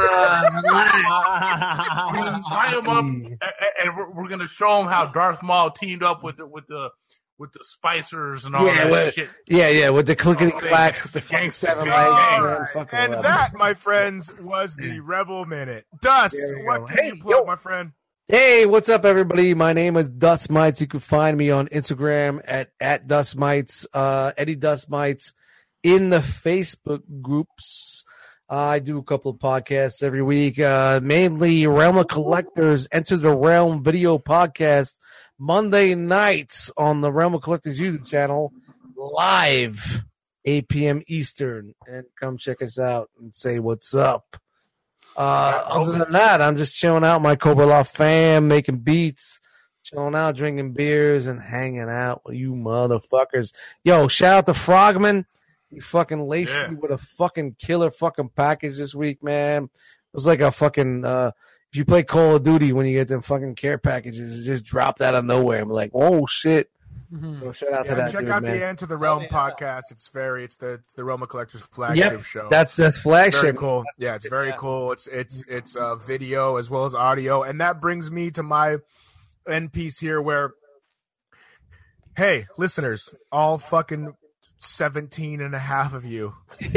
Relax. Tie him up, and we're gonna show him how Darth Maul teamed up with the Spicers and all that shit. Yeah, with the clickety clacks, with the fucking Gangster 7 gang. legs, All man. right. Fucking And love that, my friends, was the Rebel Minute. Dust, There we what go. can Hey, you plug, yo. my friend? Hey, what's up, everybody? My name is Dust Mites. You can find me on Instagram at Dust Mites, Eddie Dust Mites, in the Facebook groups. I do a couple of podcasts every week, mainly Realm of Collectors, Enter the Realm video podcast, Monday nights on the Realm of Collectors YouTube channel, live, 8 p.m. Eastern. And come check us out and say what's up. Other than that, I'm just chilling out, my Cobra Law fam, making beats, chilling out, drinking beers, and hanging out with you motherfuckers. Yo, shout out to Frogman. He fucking laced me with a fucking killer fucking package this week, man. It was like a fucking, if you play Call of Duty, when you get them fucking care packages, it just dropped out of nowhere. I'm like, oh shit. So shout out to that check dude, out man. the Enter the Realm podcast. It's the Realm of Collectors flagship show. That's very flagship. cool. Yeah, it's very cool. It's video as well as audio, and that brings me to my end piece here, where, hey, listeners, all fucking 17 and a half of you.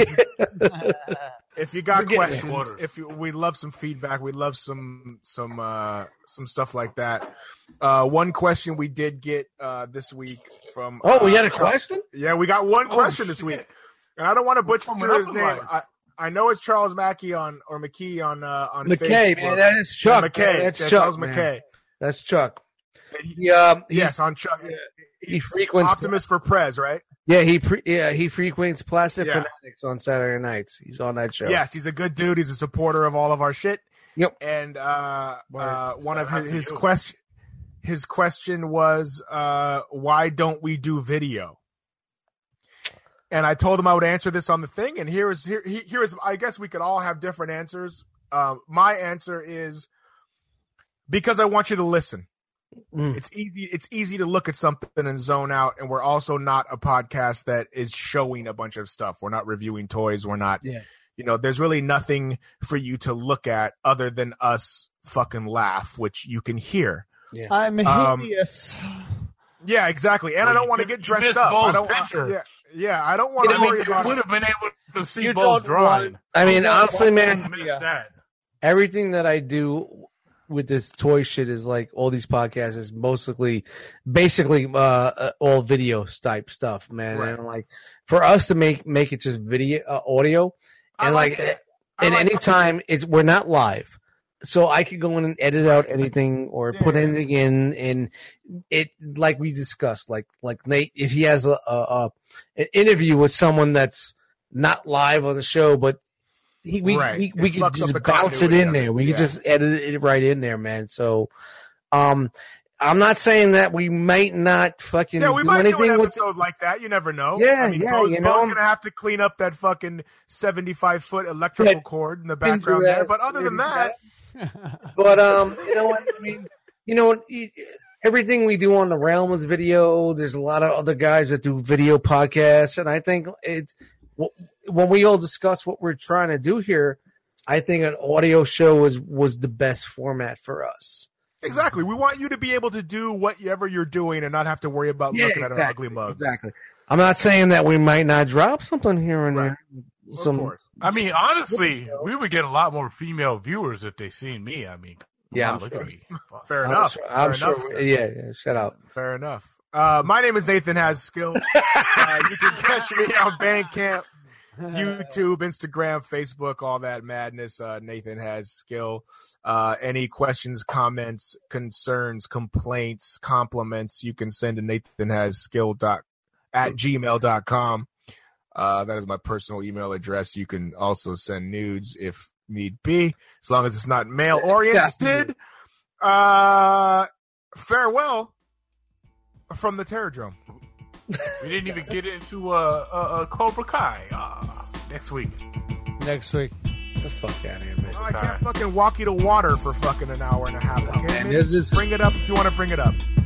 If you got questions, we love some feedback, we love some stuff like that. One question we did get this week from We had a question? Yeah, we got one question this week, and I don't want to butcher his name. I know it's Charles Mackey on McKay on McKay, Facebook. man, that is Chuck. McKay, Man, that's yeah, Chuck, Charles man. McKay. That's Chuck. Yes, on Chuck. He frequents Optimus for Prez, right? Yeah, he frequents Plastic Yeah. Fanatics on Saturday nights. He's on that show. Yes, he's a good dude. He's a supporter of all of our shit. Yep. And one of his you. question was, why don't we do video? And I told him I would answer this on the thing. And here is I guess we could all have different answers. My answer is because I want you to listen. It's easy to look at something and zone out, and we're also not a podcast that is showing a bunch of stuff. We're not reviewing toys. We're not, there's really nothing for you to look at other than us fucking laugh, which you can hear. Yeah. I'm hideous. Yeah, exactly. And I don't want to get dressed missed up. I Bo's don't picture. I don't want to worry You about would it. have been able to see You Bo's don't drawing. I mean, honestly, man, Missed that. everything that I do with this toy shit is like all these podcasts is basically all video type stuff, man. Right. And like for us to make it just video audio, I and like like it. and anytime we're not live, so I could go in and edit out anything or put anything in, and it like we discussed, like Nate, if he has an interview with someone that's not live on the show, but we It could fucks up just the bounce it continuity in of there. it. We could Yeah. just edit it right in there, man. So, I'm not saying that we might not fucking Yeah, we do might do anything an with. episode like that. You never know. Yeah, I mean, yeah, Bo's you know. going to have to clean up that fucking 75-foot electrical Yeah, cord in the been through background there. that. But other than that, But you know what I mean? You know what? Everything we do on the Realm is video. There's a lot of other guys that do video podcasts, and I think when we all discuss what we're trying to do here, I think an audio show was the best format for us. Exactly. We want you to be able to do whatever you're doing and not have to worry about looking at our ugly mugs. Exactly. I'm not saying that we might not drop something here and there. Of course. I mean, honestly, we would get a lot more female viewers if they seen me. I mean, yeah, look at me. Fair enough. I'm sure. Yeah, shut up. Fair enough. My name is Nathan Has Skill. You can catch me on Bandcamp, YouTube, Instagram, Facebook, all that madness. Nathan Has Skill. Any questions, comments, concerns, complaints, compliments, you can send to nathanhasskill@gmail.com. That is my personal email address. You can also send nudes if need be, as long as it's not male oriented. Farewell from the Terror Drum. We didn't even get into Cobra Kai next week. Get the fuck out of here, man. I can't fucking walk you to water for fucking an hour and a half. Okay, man, bring it up if you want to bring it up.